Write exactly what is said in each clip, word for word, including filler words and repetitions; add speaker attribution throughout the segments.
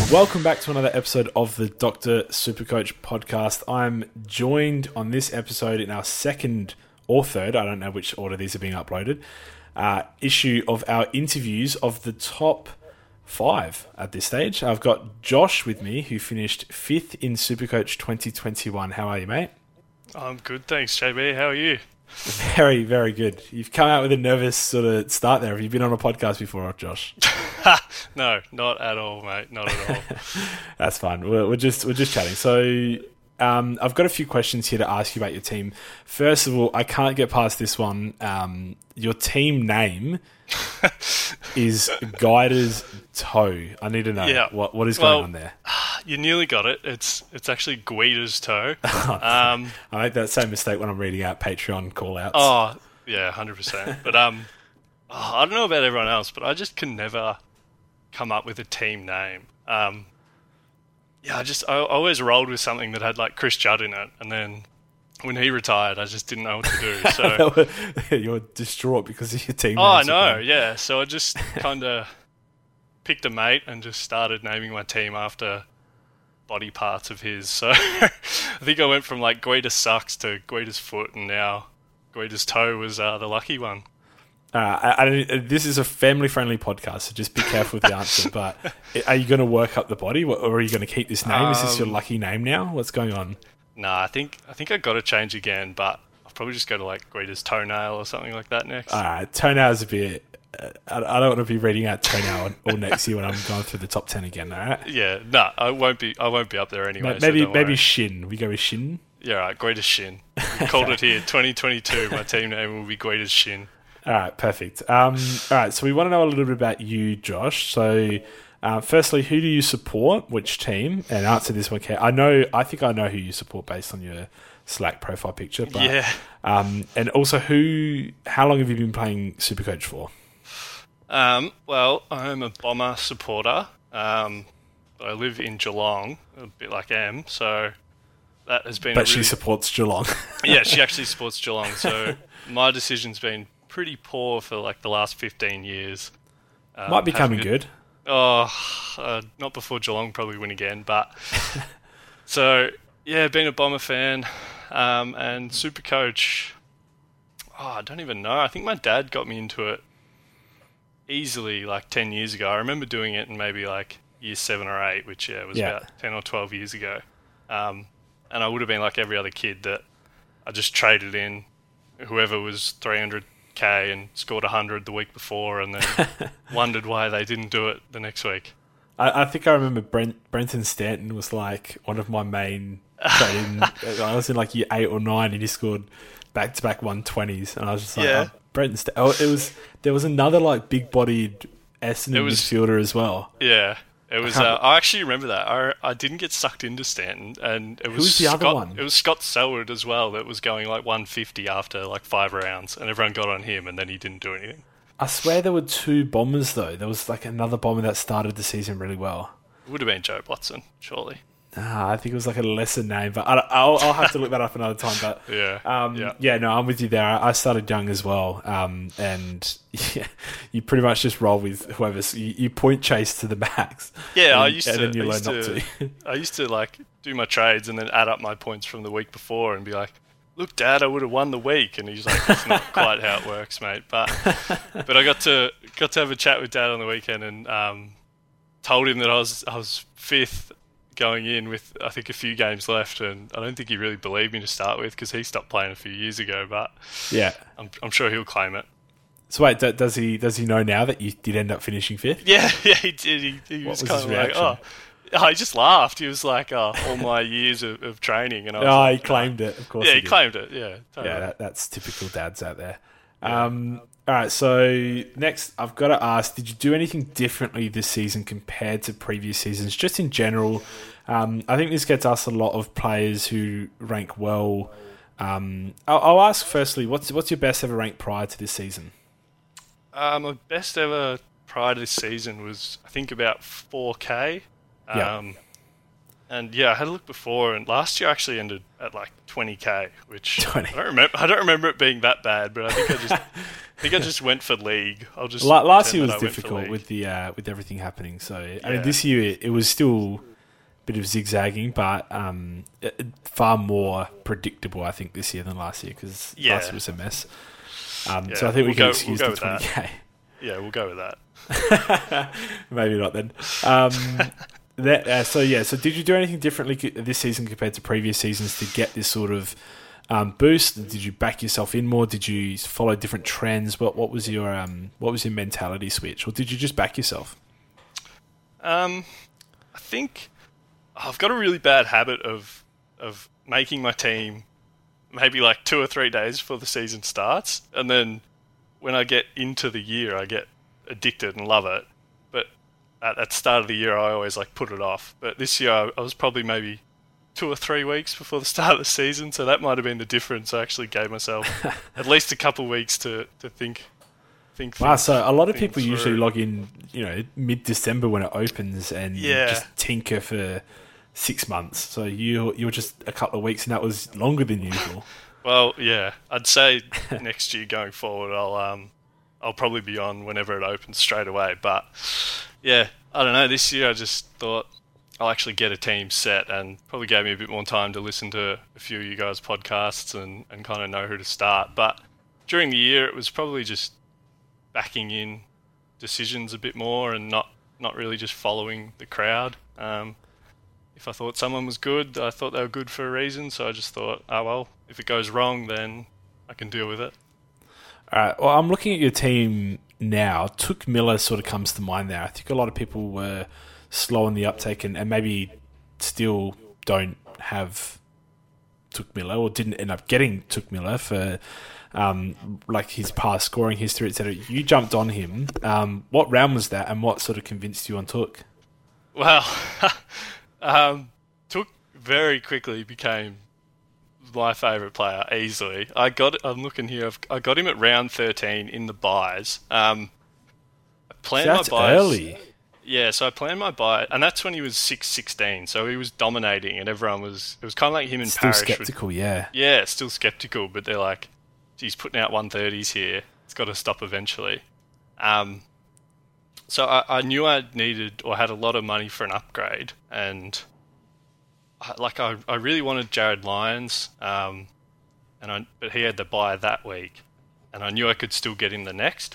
Speaker 1: Welcome back to another episode of the Doctor Supercoach podcast. I'm joined on this episode in our second or third, I don't know which order these are being uploaded, uh, issue of our interviews of the top five at this stage. I've got Josh with me, who finished fifth in Supercoach twenty twenty-one. How are you, mate?
Speaker 2: I'm good, thanks, J B. How are you?
Speaker 1: Very, very good. You've come out with a nervous sort of start there. Have you been on a podcast before, Josh?
Speaker 2: No, not at all, mate. Not at all.
Speaker 1: That's fine. We're, we're just we're just chatting. So um, I've got a few questions here to ask you about your team. First of all, I can't get past this one. Um, your team name is Guider's Toe. I need to know
Speaker 2: Yeah.
Speaker 1: what what is
Speaker 2: Well,
Speaker 1: going on there.
Speaker 2: You nearly got it. It's it's actually Guida's Toe.
Speaker 1: Um,
Speaker 2: Um,
Speaker 1: I make that same mistake when I'm reading out Patreon call-outs.
Speaker 2: oh, yeah, one hundred percent. But um, oh, I don't know about everyone else, but I just can never come up with a team name. Um, yeah, I just I always rolled with something that had like Chris Judd in it, and then when he retired, I just didn't know what to do. So
Speaker 1: You're distraught because of your team
Speaker 2: oh, I
Speaker 1: names.
Speaker 2: know, yeah. So I just kind of picked a mate and just started naming my team after body parts of his. So I think I went from like Guida's Sucks to Guida's Foot, and now Guida's Toe was uh, the lucky one.
Speaker 1: Uh, I, I, this is a family-friendly podcast, so just be careful with the answer. But are you going to work up the body, or are you going to keep this name? Is this your
Speaker 2: Um,
Speaker 1: lucky name now? What's going on?
Speaker 2: Nah, I think I think I got to change again, but I'll probably just go to like Guida's Toenail or something like that next.
Speaker 1: All right, toenail's a bit. Uh, I, I don't want to be reading out toenail all next year when I'm going through the top ten again. All right.
Speaker 2: Yeah, nah, I won't be. I won't be up there anyway.
Speaker 1: Ma-
Speaker 2: so
Speaker 1: maybe
Speaker 2: don't
Speaker 1: maybe
Speaker 2: worry.
Speaker 1: shin. We go with shin.
Speaker 2: Yeah, right. Guida's Shin. We called it here. twenty twenty-two. My team name will be Guida's Shin.
Speaker 1: All right, perfect. Um, all right, so we want to know a little bit about you, Josh. So, uh, firstly, who do you support? Which team? And answer this one. I know. I think I know who you support based on your Slack profile picture. But,
Speaker 2: Yeah.
Speaker 1: Um, and also, who? How long have you been playing Supercoach for?
Speaker 2: Um, well, I'm a Bomber supporter. Um, but I live in Geelong, a bit like Em, so that has been.
Speaker 1: But
Speaker 2: a
Speaker 1: she
Speaker 2: really...
Speaker 1: supports Geelong.
Speaker 2: Yeah, she actually supports Geelong. So my decision's been pretty poor for like the last fifteen years. Um,
Speaker 1: Might be coming
Speaker 2: having to-
Speaker 1: good.
Speaker 2: Oh, uh, not before Geelong probably win again, but so yeah, been a Bomber fan, um, and Supercoach. Oh, I don't even know. I think my dad got me into it easily like ten years ago. I remember doing it in maybe like year seven or eight, which yeah was
Speaker 1: Yeah.
Speaker 2: about ten or twelve years ago. Um, and I would have been like every other kid that I just traded in whoever was three hundred k and scored one hundred the week before, and then wondered why they didn't do it the next week.
Speaker 1: I, I think I remember Brent, Brenton Stanton was like one of my main trading. I was in like year eight or nine, and he scored back to back one twenties, and I was just like,
Speaker 2: Yeah.
Speaker 1: oh, Brenton Stanton. Oh, it was there was another like big bodied Essendon
Speaker 2: It was-
Speaker 1: midfielder as well.
Speaker 2: Yeah. It was.
Speaker 1: can't-
Speaker 2: Uh, I actually remember that. I, I didn't get sucked into Stanton, and it was,
Speaker 1: was the
Speaker 2: Scott,
Speaker 1: other one?
Speaker 2: It was Scott Selwood as well. That was going like one fifty after like five rounds, and everyone got on him, and then he didn't do anything.
Speaker 1: I swear there were two bombers though. There was like another bomber that started the season really well.
Speaker 2: It would have been Joe Watson, surely.
Speaker 1: Ah, I think it was like a lesser name, but I, I'll, I'll have to look that up another time. But
Speaker 2: Yeah.
Speaker 1: um,
Speaker 2: yeah.
Speaker 1: yeah, no, I'm with you there. I started young as well, um, and yeah, you pretty much just roll with whoever's. You, you point chase to the max.
Speaker 2: Yeah,
Speaker 1: and,
Speaker 2: I used
Speaker 1: and
Speaker 2: to.
Speaker 1: then you
Speaker 2: I
Speaker 1: learn
Speaker 2: used
Speaker 1: not
Speaker 2: to,
Speaker 1: to.
Speaker 2: I used to like do my trades and then add up my points from the week before and be like, "Look, Dad, I would have won the week." And he's like, "That's not quite how it works, mate." But but I got to got to have a chat with Dad on the weekend and um, told him that I was I was fifth going in with I think a few games left, and I don't think he really believed me to start with because he stopped playing a few years ago. But
Speaker 1: Yeah.
Speaker 2: I'm I'm sure he'll claim it.
Speaker 1: So wait, d- does he does he know now that you did end up finishing fifth?
Speaker 2: Yeah, yeah, he did. He, he
Speaker 1: What
Speaker 2: was,
Speaker 1: was
Speaker 2: kind
Speaker 1: his
Speaker 2: of like,
Speaker 1: reaction?
Speaker 2: oh. Oh, he just laughed. He was like, "Oh, all my years of, of training," and I was
Speaker 1: Oh,
Speaker 2: like,
Speaker 1: he claimed it. Of course.
Speaker 2: Yeah,
Speaker 1: he
Speaker 2: he
Speaker 1: did.
Speaker 2: claimed it. Yeah, totally.
Speaker 1: Yeah, that, that's typical dads out there. Um, all right, so next I've got to ask, did you do anything differently this season compared to previous seasons, just in general? Um, I think this gets asked a lot of players who rank well. Um, I'll, I'll ask firstly, what's what's your best ever rank prior to this season?
Speaker 2: Uh, my best ever prior to this season was, I think, about four K. Um,
Speaker 1: Yeah.
Speaker 2: And yeah, I had a look before, and last year I actually ended at like twenty K, which
Speaker 1: twenty.
Speaker 2: I don't remember. I don't remember it being that bad, but I think I just think I just went for league. I'll just
Speaker 1: La- last year
Speaker 2: pretend
Speaker 1: was
Speaker 2: that I went for
Speaker 1: difficult
Speaker 2: league.
Speaker 1: with the uh, with everything happening. So I
Speaker 2: Yeah.
Speaker 1: mean, this year it, it was still a bit of zigzagging, but um, it- far more predictable, I think, this year than last year because
Speaker 2: Yeah.
Speaker 1: last year was a mess. Um,
Speaker 2: Yeah,
Speaker 1: so I think we
Speaker 2: we'll
Speaker 1: can
Speaker 2: go-
Speaker 1: excuse
Speaker 2: we'll go
Speaker 1: the
Speaker 2: with that.
Speaker 1: twenty K.
Speaker 2: Yeah, we'll go with that.
Speaker 1: Maybe not then. Um, that, uh, so yeah, so did you do anything differently co- this season compared to previous seasons to get this sort of um, boost? Did you back yourself in more? Did you follow different trends? What what was your um, what was your mentality switch, or did you just back yourself?
Speaker 2: Um, I think I've got a really bad habit of of making my team maybe like two or three days before the season starts, and then when I get into the year, I get addicted and love it. But at, at the start of the year, I always like put it off. But this year, I, I was probably maybe two or three weeks before the start of the season, so that might have been the difference. I actually gave myself at least a couple of weeks to, to think. think
Speaker 1: Wow,
Speaker 2: things-
Speaker 1: so a lot of
Speaker 2: think
Speaker 1: people usually
Speaker 2: through.
Speaker 1: log in, you know, mid-December when it opens and
Speaker 2: Yeah.
Speaker 1: just tinker for six months. So you you were just a couple of weeks, and that was longer than usual.
Speaker 2: Well, yeah, I'd say next year going forward, I'll um, I'll probably be on whenever it opens straight away. But yeah, I don't know. This year, I just thought I'll actually get a team set, and probably gave me a bit more time to listen to a few of you guys' podcasts and, and kind of know who to start. But during the year, it was probably just backing in decisions a bit more and not not really just following the crowd. Um, if I thought someone was good, I thought they were good for a reason. So I just thought, oh well, if it goes wrong, then I can deal with it.
Speaker 1: All right. Well, I'm looking at your team now. Took Miller sort of comes to mind there. I think a lot of people were slow on the uptake and, and maybe still don't have Took Miller or didn't end up getting Took Miller for um, like his past scoring history, et cetera. You jumped on him. Um, what round was that, and what sort of convinced you on Took?
Speaker 2: Well, um, Took very quickly became my favourite player easily. I got. I'm looking here. I've, I got him at round thirteen in the buys. Um, I planned
Speaker 1: So that's
Speaker 2: my buys.
Speaker 1: early.
Speaker 2: Yeah, so I planned my buy, and that's when he was six sixteen. So he was dominating, and everyone was. It was kind of like him and
Speaker 1: Still
Speaker 2: Parrish. would-
Speaker 1: skeptical, yeah.
Speaker 2: Yeah, still skeptical, but they're like, he's putting out one thirties here. It's got to stop eventually. Um, so I, I knew I needed or had a lot of money for an upgrade, and I, like I, I really wanted Jared Lyons, um, and I, but he had the buy that week, and I knew I could still get him the next,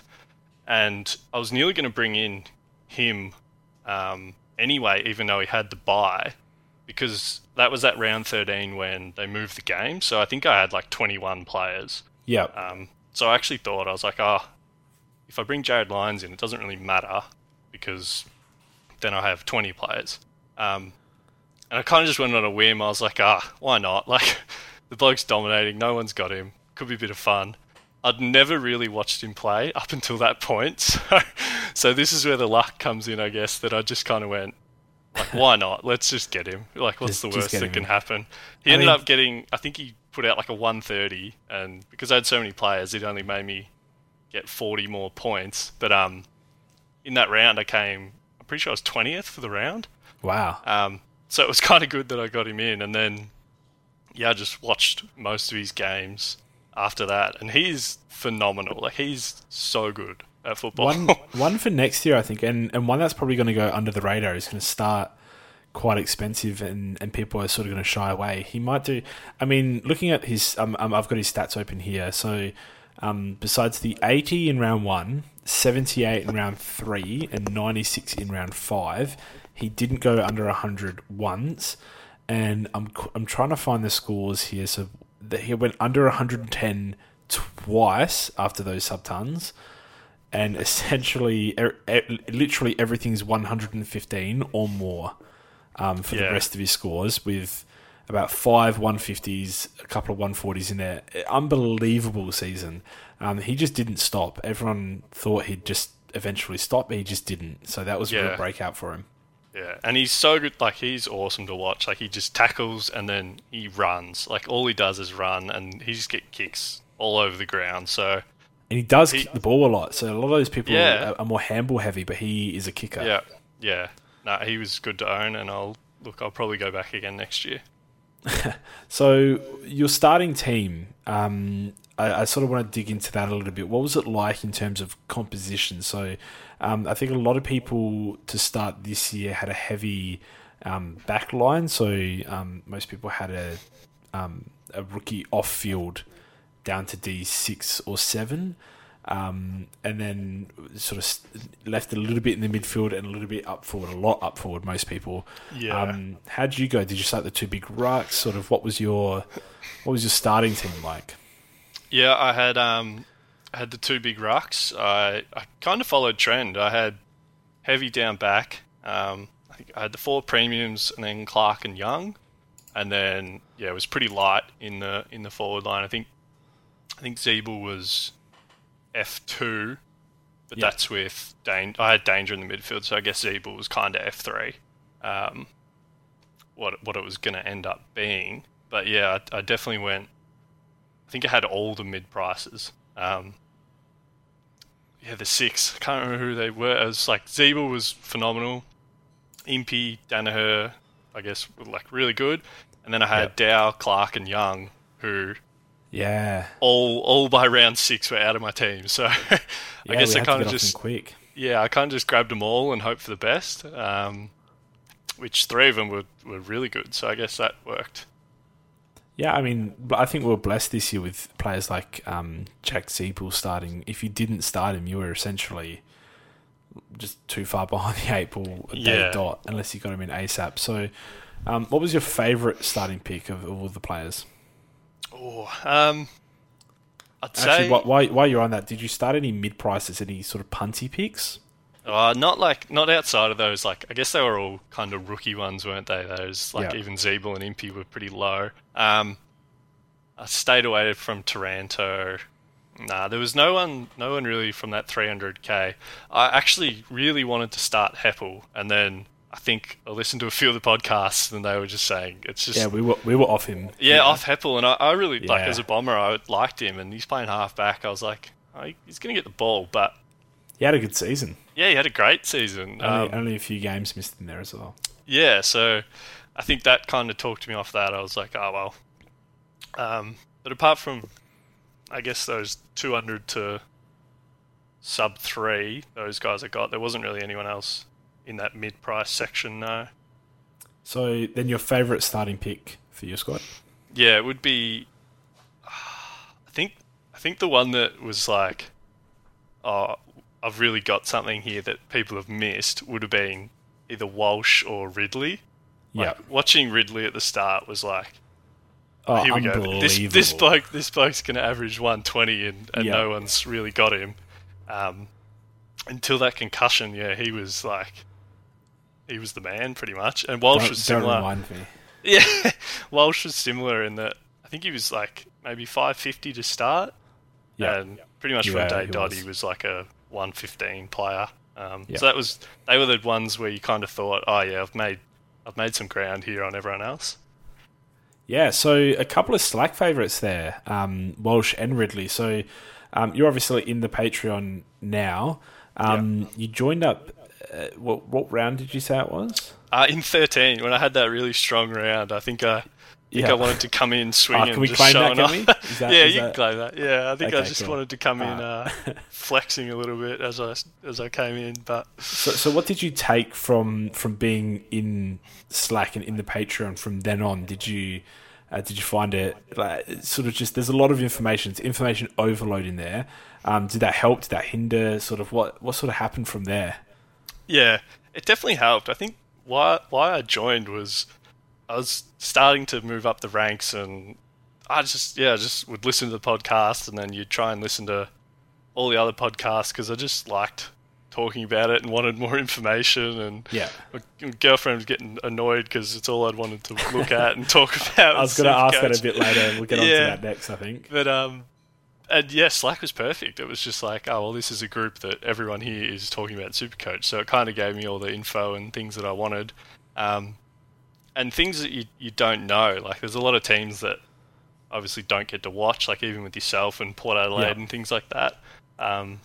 Speaker 2: and I was nearly going to bring in him um, anyway, even though he had the buy, because that was at round thirteen when they moved the game. So I think I had like twenty-one players.
Speaker 1: Yeah.
Speaker 2: Um, so I actually thought, I was like, oh, if I bring Jared Lyons in, it doesn't really matter because then I have twenty players. Um, and I kind of just went on a whim. I was like, ah, why not? Like, the bloke's dominating. No one's got him. Could be a bit of fun. I'd never really watched him play up until that point. So, so this is where the luck comes in, I guess, that I just kind of went, like, why not? Let's just get him. Like, what's
Speaker 1: Just-
Speaker 2: the
Speaker 1: just
Speaker 2: worst
Speaker 1: get
Speaker 2: that
Speaker 1: him
Speaker 2: can
Speaker 1: in.
Speaker 2: happen? He
Speaker 1: I
Speaker 2: ended
Speaker 1: mean-
Speaker 2: up getting, I think he put out like a one thirty, and because I had so many players, it only made me get forty more points. But um, in that round, I came, I'm pretty sure I was twentieth for the round.
Speaker 1: Wow.
Speaker 2: Um, so it was kind of good that I got him in, and then yeah, I just watched most of his games after that, and he's phenomenal. Like, he's so good at football.
Speaker 1: One one for next year, I think, and, and one that's probably going to go under the radar is going to start quite expensive, and, and people are sort of going to shy away. He might do. I mean, looking at his, um, um, I've got his stats open here. So, um, besides the eighty in round one, seventy-eight in round three, and ninety-six in round five, he didn't go under one hundred once. And I'm I'm trying to find the scores here. So that he went under one hundred ten twice after those subtons. And essentially, er, er, literally everything's one hundred fifteen or more um, for
Speaker 2: Yeah.
Speaker 1: the rest of his scores, with about five one fifties, a couple of one forties in there. Unbelievable season. Um, he just didn't stop. Everyone thought he'd just eventually stop, but he just didn't. So that was a
Speaker 2: Yeah.
Speaker 1: real breakout for him.
Speaker 2: Yeah, and he's so good. Like, he's awesome to watch. Like, he just tackles and then he runs. Like, all he does is run, and he just get kicks all over the ground. So
Speaker 1: And he does
Speaker 2: He-
Speaker 1: kick the ball a lot. So a lot of those people
Speaker 2: Yeah.
Speaker 1: are, are more handball heavy, but he is a kicker.
Speaker 2: yeah, yeah. No, he was good to own, and I'll look. I'll probably go back again next year.
Speaker 1: So your starting team, um, I, I sort of want to dig into that a little bit. What was it like in terms of composition? So um, I think a lot of people to start this year had a heavy um, back line. So um, most people had a um, a rookie off field down to D six or seven. Um, and then sort of left a little bit in the midfield and a little bit up forward, a lot up forward, most people.
Speaker 2: Yeah.
Speaker 1: Um, how did you go? Did you start the two big rucks? Sort of what was your what was your starting team like?
Speaker 2: Yeah, I had um, I had the two big rucks. I I kind of followed trend. I had heavy down back. Um, I think I had the four premiums and then Clark and Young, and then yeah, it was pretty light in the in the forward line. I think I think Zeeble was F two, but
Speaker 1: Yeah.
Speaker 2: that's with Dan- I had Danger in the midfield, so I guess Zeeble was kind of F three. Um, what what it was going to end up being, but yeah, I, I definitely went. I think I had all the mid prices. Um, yeah, the six. I can't remember who they were. It was like Zeeble was phenomenal. Impey, Danaher, I guess, were like really good, and then I had
Speaker 1: Yep.
Speaker 2: Dow, Clark, and Young, who
Speaker 1: Yeah,
Speaker 2: all all by round six were out of my team. So I
Speaker 1: yeah,
Speaker 2: guess
Speaker 1: we
Speaker 2: I
Speaker 1: had to
Speaker 2: kind
Speaker 1: get
Speaker 2: of
Speaker 1: off
Speaker 2: just
Speaker 1: them quick.
Speaker 2: yeah, I kind of just grabbed them all and hoped for the best. Um, which three of them were, were really good. So I guess that worked.
Speaker 1: Yeah, I mean, but I think we were blessed this year with players like um, Jack Zeeble starting. If you didn't start him, you were essentially just too far behind the eight ball a day
Speaker 2: Yeah.
Speaker 1: dot, unless you got him in ASAP. So, um, what was your favourite starting pick of, of all the players?
Speaker 2: Oh, um, I'd
Speaker 1: Actually,
Speaker 2: say
Speaker 1: wh- while, while you're on that, did you start any mid prices, any sort of punty picks?
Speaker 2: uh, not like not outside of those. Like I guess they were all kind of rookie ones, weren't they? Those like
Speaker 1: Yeah.
Speaker 2: even Zeeble and Impey were pretty low. Um, I stayed away from Taranto. Nah, there was no one, no one really from that three hundred k. I actually really wanted to start Heppel, and then I think I listened to a few of the podcasts, and they were just saying it's just
Speaker 1: Yeah, we were we were off him.
Speaker 2: yeah, off Heppel, and I, I really like
Speaker 1: Yeah.
Speaker 2: as a bomber, I liked him, and he's playing half back. I was like, oh, he's going to get the ball, but
Speaker 1: He had a good season.
Speaker 2: yeah, he had a great season.
Speaker 1: Only,
Speaker 2: Um,
Speaker 1: only a few games missed in there as well.
Speaker 2: yeah, so I think that kind of talked me off that. I was like, oh well. Um, but apart from, I guess those two hundred to sub three, those guys I got, there wasn't really anyone else in that mid price section. No.
Speaker 1: So then, your favourite starting pick for your squad?
Speaker 2: Yeah, it would be. I think I think the one that was like, oh, I've really got something here that people have missed would have been either Walsh or Ridley.
Speaker 1: Yeah.
Speaker 2: Like, watching Ridley at the start was like,
Speaker 1: Oh,
Speaker 2: here we go. This
Speaker 1: unbelievable.
Speaker 2: this bloke this bloke's going to average one twenty, and, and
Speaker 1: Yeah.
Speaker 2: no one's really got him. Um, until that concussion, yeah, he was like, he was the man pretty much. And Walsh
Speaker 1: Don't,
Speaker 2: was
Speaker 1: don't
Speaker 2: similar.
Speaker 1: remind me.
Speaker 2: Yeah, Walsh was similar in that I think he was like maybe five fifty to start,
Speaker 1: Yeah.
Speaker 2: and pretty much
Speaker 1: Yeah,
Speaker 2: from day
Speaker 1: he
Speaker 2: dot
Speaker 1: was.
Speaker 2: he was like a one fifteen player. Um,
Speaker 1: Yeah.
Speaker 2: So that was they were the ones where you kind of thought, oh yeah, I've made I've made some ground here on everyone else.
Speaker 1: Yeah, so a couple of Slack favourites there, um, Walsh and Ridley. So um, you're obviously in the Patreon now. Um, You joined up. Uh, what what round did you say it was?
Speaker 2: Uh, in thirteen, when I had that really strong round, I think I, I think
Speaker 1: Yeah.
Speaker 2: I wanted to come in
Speaker 1: Oh,
Speaker 2: swinging,
Speaker 1: can we
Speaker 2: just
Speaker 1: claim that?
Speaker 2: showing
Speaker 1: Can
Speaker 2: off.
Speaker 1: we? Is that,
Speaker 2: yeah,
Speaker 1: is
Speaker 2: you
Speaker 1: that-
Speaker 2: can claim that. Yeah, I think I
Speaker 1: Okay,
Speaker 2: just
Speaker 1: cool.
Speaker 2: wanted to come in
Speaker 1: Alright.
Speaker 2: uh, flexing a little bit as I as I came in, but
Speaker 1: So, so what did you take from from being in Slack and in the Patreon from then on? Did you uh, did you find it like it's sort of just there's a lot of information, it's information overload in there. Um, did that help? Did that hinder? Sort of what what sort of happened from there?
Speaker 2: yeah, it definitely helped. I think why why I joined was I was starting to move up the ranks, and I just yeah I just would listen to the podcast, and then you'd try and listen to all the other podcasts because I just liked talking about it and wanted more information. And
Speaker 1: Yeah.
Speaker 2: my girlfriend was getting annoyed because it's all I'd wanted to look at and talk about.
Speaker 1: I was going to ask that
Speaker 2: Supercoach.
Speaker 1: a bit later. We'll get on to
Speaker 2: Yeah.
Speaker 1: that next, I think.
Speaker 2: But um, and yeah, Slack was perfect. It was just like, oh well, this is a group that everyone here is talking about Supercoach, so it kind of gave me all the info and things that I wanted, um, and things that you you don't know. Like there's a lot of teams that obviously don't get to watch, like even with yourself and Port Adelaide
Speaker 1: Yeah.
Speaker 2: and things like that. Um,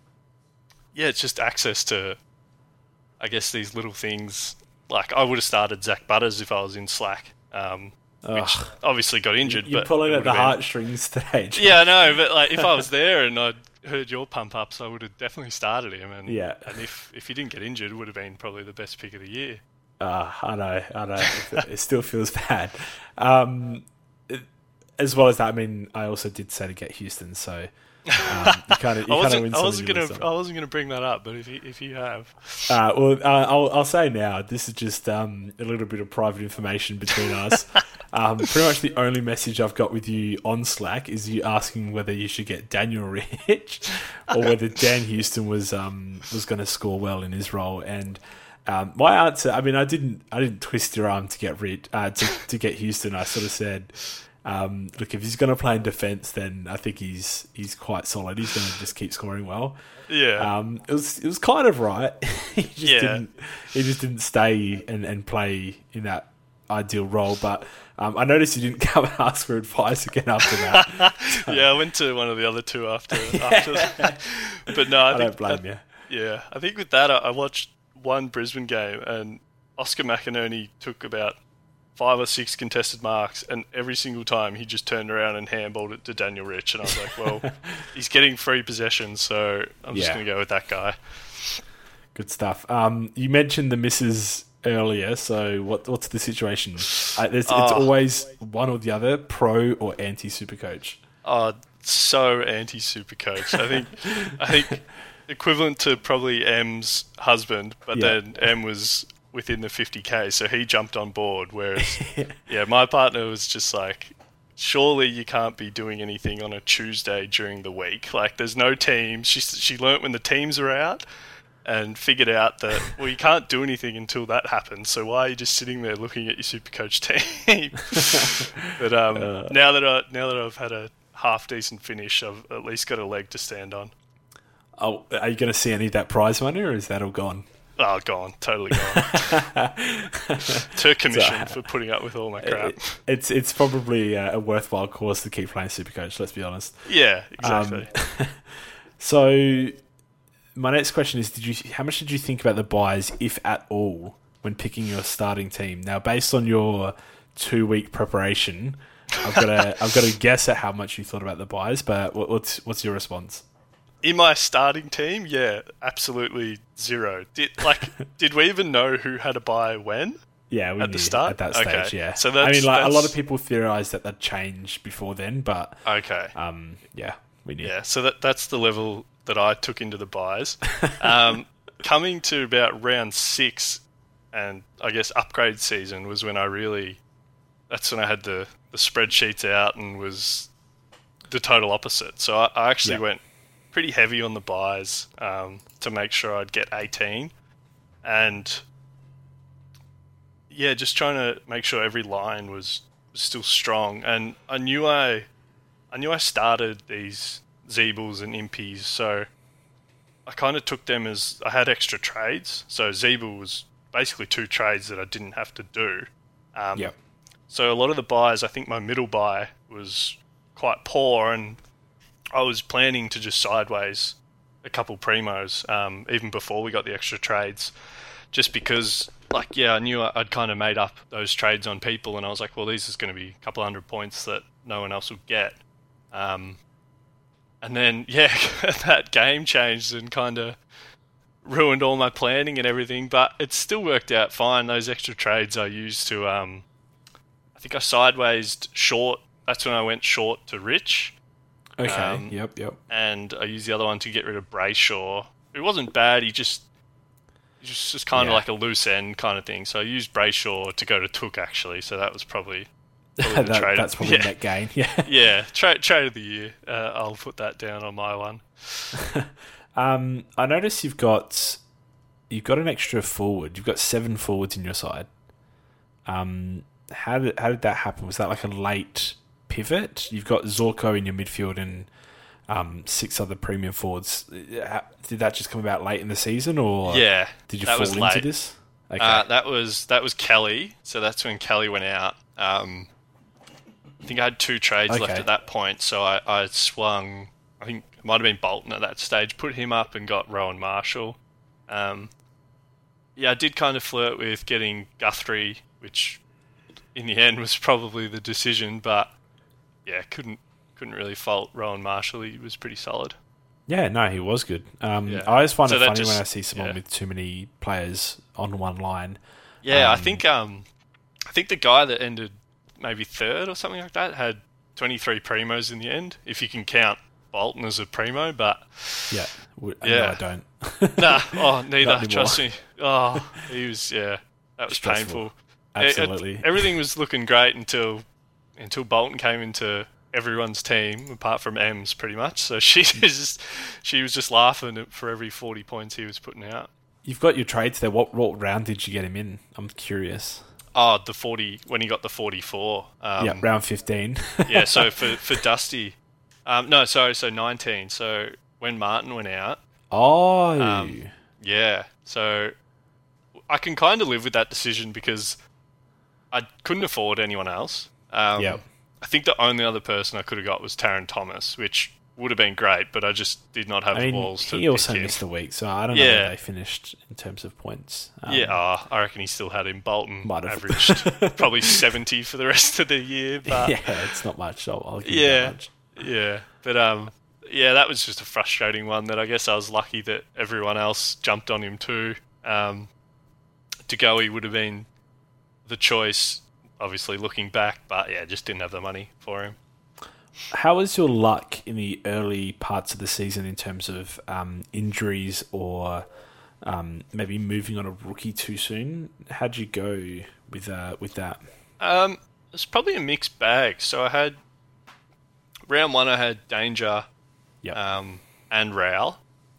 Speaker 2: yeah, it's just access to, I guess, these little things. Like I would have started Zach Butters if I was in Slack. Um, which obviously got injured.
Speaker 1: You're
Speaker 2: but
Speaker 1: pulling at the
Speaker 2: been...
Speaker 1: heartstrings today, John.
Speaker 2: Yeah, I know, but like if I was there and I'd heard your pump ups, I would have definitely started him. And
Speaker 1: yeah.
Speaker 2: and if if he didn't get injured, it would have been probably the best pick of the year.
Speaker 1: Uh, I know, I know. it, it still feels bad. Um, it, as well as that, I mean, I also did say to get Houston, so um, you kind of, you
Speaker 2: I
Speaker 1: kind of
Speaker 2: wasn't,
Speaker 1: win
Speaker 2: I
Speaker 1: some
Speaker 2: wasn't
Speaker 1: of your
Speaker 2: gonna,
Speaker 1: list.
Speaker 2: I wasn't gonna bring that up, but if you, if you have,
Speaker 1: Uh, well, uh, I'll, I'll say now. This is just um, a little bit of private information between us. Um, pretty much the only message I've got with you on Slack is you asking whether you should get Daniel Rich or whether Dan Houston was um, was going to score well in his role. And um, my answer, I mean, I didn't I didn't twist your arm to get Rich, uh, to to get Houston. I sort of said, um, look, if he's going to play in defence, then I think he's he's quite solid. He's going to just keep scoring well.
Speaker 2: yeah,
Speaker 1: Um, it was it was kind of right. he just
Speaker 2: Yeah.
Speaker 1: didn't he just didn't stay and, and play in that ideal role. But um, I noticed you didn't come and ask for advice again after that.
Speaker 2: yeah, I went to one of the other two after. after that. But no, I,
Speaker 1: I
Speaker 2: think
Speaker 1: don't blame
Speaker 2: that-
Speaker 1: you.
Speaker 2: Yeah, I think with that, I, I watched one Brisbane game and Oscar McInerney took about five or six contested marks, and every single time he just turned around and handballed it to Daniel Rich, and I was like, well, he's getting free possessions, so I'm just
Speaker 1: Yeah.
Speaker 2: going to go with that guy.
Speaker 1: Good stuff. Um, you mentioned the misses earlier, so what what's the situation? Uh, there's, it's
Speaker 2: Oh.
Speaker 1: always one or the other, pro or anti Supercoach.
Speaker 2: Oh, so anti Supercoach. I think, I think equivalent to probably M's husband, but
Speaker 1: Yeah.
Speaker 2: then M was within the fifty K, so he jumped on board. Whereas, yeah, my partner was just like, surely you can't be doing anything on a Tuesday during the week. Like, there's no teams. She she learnt when the teams are out and figured out that, well, you can't do anything until that happens. So why are you just sitting there looking at your Supercoach team? But um,
Speaker 1: Uh.
Speaker 2: now that I now that I've had a half decent finish, I've at least got a leg to stand on.
Speaker 1: Oh, are you going to see any of that prize money, or is that all gone?
Speaker 2: Oh, gone, totally gone. To commission for putting up with all my crap.
Speaker 1: It- it's it's probably a, a worthwhile course to keep playing Supercoach. Let's be honest.
Speaker 2: Yeah, exactly.
Speaker 1: Um, so, my next question is: Did you how much did you think about the buys, if at all, when picking your starting team? Now, based on your two week preparation, I've got a I've got to guess at how much you thought about the buys. But what, what's what's your response?
Speaker 2: In my starting team, yeah, absolutely zero. Did like did we even know who had a buy when?
Speaker 1: Yeah, we
Speaker 2: At the
Speaker 1: knew
Speaker 2: start?
Speaker 1: at that stage.
Speaker 2: Okay.
Speaker 1: Yeah,
Speaker 2: So
Speaker 1: I
Speaker 2: that's-
Speaker 1: mean, like a lot
Speaker 2: that's-
Speaker 1: of people theorized that that changed before then, but
Speaker 2: Okay.
Speaker 1: um, yeah, we knew.
Speaker 2: Yeah, so that that's the level that I took into the buys. Um, coming to about round six, and I guess upgrade season was when I really. That's when I had the, the spreadsheets out and was the total opposite. So I, I actually
Speaker 1: Yeah.
Speaker 2: went pretty heavy on the buys um, to make sure I'd get eighteen, and yeah, just trying to make sure every line was, was still strong. And I knew I, I knew I started these Zeebles and Impies, so I kind of took them as I had extra trades. So Zeeble was basically two trades that I didn't have to do. Um,
Speaker 1: Yep.
Speaker 2: So a lot of the buys, I think my middle buy was quite poor, and I was planning to just sideways a couple primos, um, even before we got the extra trades, just because, like, yeah, I knew I'd kind of made up those trades on people, and I was like, well, these is going to be a couple hundred points that no one else would get. Um, and then, yeah, that game changed and kind of ruined all my planning and everything, but it still worked out fine. Those extra trades I used to, um, I think I sidewaysed short. That's when I went short to Rich.
Speaker 1: Okay.
Speaker 2: Um,
Speaker 1: yep. Yep.
Speaker 2: And I used the other one to get rid of Brayshaw. It wasn't bad. He just, he just, just kind of
Speaker 1: Yeah.
Speaker 2: like a loose end kind of thing. So I used Brayshaw to go to Took actually. So that was probably, probably the
Speaker 1: that,
Speaker 2: trade.
Speaker 1: that's probably
Speaker 2: yeah,
Speaker 1: net gain. Yeah.
Speaker 2: yeah, trade trade of the year. Uh, I'll put that down on my one.
Speaker 1: Um, I notice you've got you've got an extra forward. You've got seven forwards in your side. Um, how did how did that happen? Was that like a late pivot? You've got Zorko in your midfield and um, six other premium forwards. How- Did that just come about late in the season, or
Speaker 2: Yeah,
Speaker 1: did you
Speaker 2: that
Speaker 1: fall
Speaker 2: was
Speaker 1: into
Speaker 2: late.
Speaker 1: this? Okay.
Speaker 2: Uh, that was that was Kelly. So that's when Kelly went out. Um, I think I had two trades left
Speaker 1: Okay.
Speaker 2: at that point, so I, I swung. I think it might have been Bolton at that stage. Put him up and got Rowan Marshall. Um, yeah, I did kind of flirt with getting Guthrie, which in the end was probably the decision, but yeah, couldn't couldn't really fault Rowan Marshall. He was pretty solid.
Speaker 1: Yeah, no, he was good. Um,
Speaker 2: Yeah.
Speaker 1: I always find
Speaker 2: So
Speaker 1: it
Speaker 2: that
Speaker 1: funny
Speaker 2: just-
Speaker 1: when I see someone
Speaker 2: yeah.
Speaker 1: with too many players on one line.
Speaker 2: Yeah, I
Speaker 1: Um,
Speaker 2: think um, I think the guy that ended maybe third or something like that had twenty-three primos in the end, if you can count Bolton as a primo. But
Speaker 1: Yeah, w- no,
Speaker 2: Yeah.
Speaker 1: I don't.
Speaker 2: nah, oh, neither.
Speaker 1: Not anymore.
Speaker 2: Trust me. Oh, he was yeah, that was
Speaker 1: Stressful.
Speaker 2: painful. It- it-
Speaker 1: Absolutely.
Speaker 2: everything was looking great until until Bolton came into everyone's team apart from Ems, pretty much. So she was just she was just laughing for every forty points he was putting out.
Speaker 1: You've got your trades there. What, what round did you get him in? I'm curious.
Speaker 2: Oh, the forty when he got the forty-four. Um,
Speaker 1: yeah, round fifteen.
Speaker 2: yeah. So for for Dusty, um, no, sorry, so nineteen. So when Martin went out,
Speaker 1: Oh.
Speaker 2: Um, yeah. So I can kind of live with that decision because I couldn't afford anyone else. Um,
Speaker 1: Yep.
Speaker 2: I think the only other person I could have got was Taron Thomas, which would have been great, but I just did not have
Speaker 1: I
Speaker 2: the
Speaker 1: mean,
Speaker 2: balls to
Speaker 1: he
Speaker 2: pick
Speaker 1: also
Speaker 2: him.
Speaker 1: missed a week, so I don't know
Speaker 2: Yeah.
Speaker 1: where they finished in terms of points. Um,
Speaker 2: Yeah, oh, I reckon he still had him. Bolton
Speaker 1: Might have.
Speaker 2: averaged probably seventy for the rest of the year. But
Speaker 1: yeah, it's not much. I'll, I'll give you that
Speaker 2: yeah,
Speaker 1: much.
Speaker 2: yeah. But um, yeah, that was just a frustrating one. That I guess I was lucky that everyone else jumped on him too. Um, to go, he would have been the choice, obviously looking back, but yeah, just didn't have the money for him.
Speaker 1: How was your luck in the early parts of the season in terms of um, injuries or um, maybe moving on a rookie too soon? How'd you go with uh, with that?
Speaker 2: Um, it's probably a mixed bag. So I had round one, I had Danger,
Speaker 1: Yep.
Speaker 2: um, and Raoul.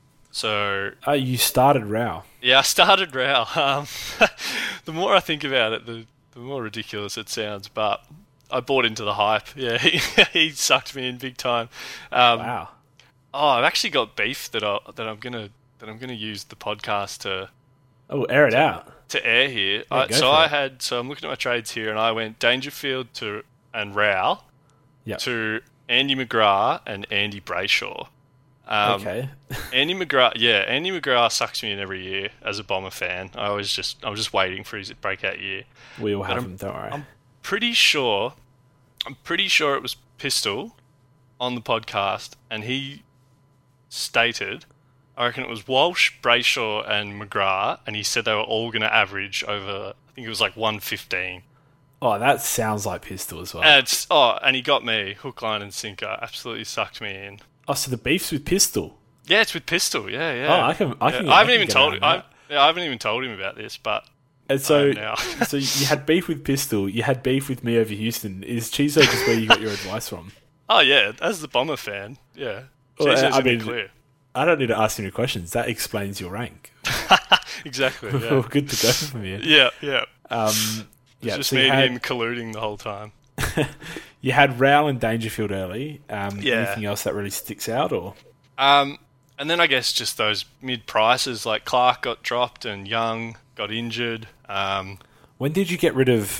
Speaker 2: So
Speaker 1: Oh, you started Rao.
Speaker 2: yeah, I started Raoul. Um, the more I think about it, the the more ridiculous it sounds, but I bought into the hype. Yeah, he, he sucked me in big time. Um,
Speaker 1: Wow.
Speaker 2: Oh, I've actually got beef that I that I'm gonna that I'm gonna use the podcast to
Speaker 1: Oh, air it out.
Speaker 2: to air here.
Speaker 1: Yeah,
Speaker 2: I,
Speaker 1: go
Speaker 2: so
Speaker 1: for
Speaker 2: I
Speaker 1: it.
Speaker 2: had so I'm looking at my trades here, and I went Dangerfield to and Raoul
Speaker 1: Yep.
Speaker 2: to Andy McGrath and Andy Brayshaw. Um,
Speaker 1: Okay.
Speaker 2: Andy McGrath, yeah, Andy McGrath sucks me in every year as a Bomber fan. I was just I was just waiting for his breakout year.
Speaker 1: We all have
Speaker 2: I'm-
Speaker 1: them, don't worry.
Speaker 2: I'm pretty sure, I'm pretty sure it was Pistol on the podcast, and he stated, I reckon it was Walsh, Brayshaw, and McGrath, and he said they were all going to average over, I think it was like one fifteen.
Speaker 1: Oh, that sounds like Pistol as well.
Speaker 2: And it's, oh, and he got me, hook, line, and sinker, absolutely sucked me in.
Speaker 1: oh, so the beef's with Pistol.
Speaker 2: Yeah, it's with Pistol, yeah, yeah.
Speaker 1: Oh, I can- I
Speaker 2: Yeah,
Speaker 1: can-
Speaker 2: I
Speaker 1: I
Speaker 2: haven't
Speaker 1: can
Speaker 2: even
Speaker 1: get
Speaker 2: told
Speaker 1: around
Speaker 2: him. I,
Speaker 1: that.
Speaker 2: yeah, I haven't even told him about this, but
Speaker 1: And so,
Speaker 2: I am now.
Speaker 1: so you had beef with Pistol. You had beef with me over Houston. Is Chizo just where you got your advice from?
Speaker 2: Oh yeah, as the Bomber fan, yeah.
Speaker 1: Well,
Speaker 2: Jesus
Speaker 1: I
Speaker 2: in the
Speaker 1: mean-
Speaker 2: clear.
Speaker 1: I don't need to ask you any questions. That explains your rank.
Speaker 2: Exactly.
Speaker 1: Well,
Speaker 2: Yeah.
Speaker 1: good to go from here.
Speaker 2: yeah, yeah.
Speaker 1: Um,
Speaker 2: It's
Speaker 1: yeah,
Speaker 2: just
Speaker 1: so
Speaker 2: me
Speaker 1: you
Speaker 2: and
Speaker 1: had,
Speaker 2: him colluding the whole time.
Speaker 1: you had Rowell and Dangerfield early. Um,
Speaker 2: Yeah.
Speaker 1: Anything else that really sticks out, or
Speaker 2: Um, and then I guess just those mid prices, like Clark got dropped and Young got injured. Um,
Speaker 1: when did you get rid of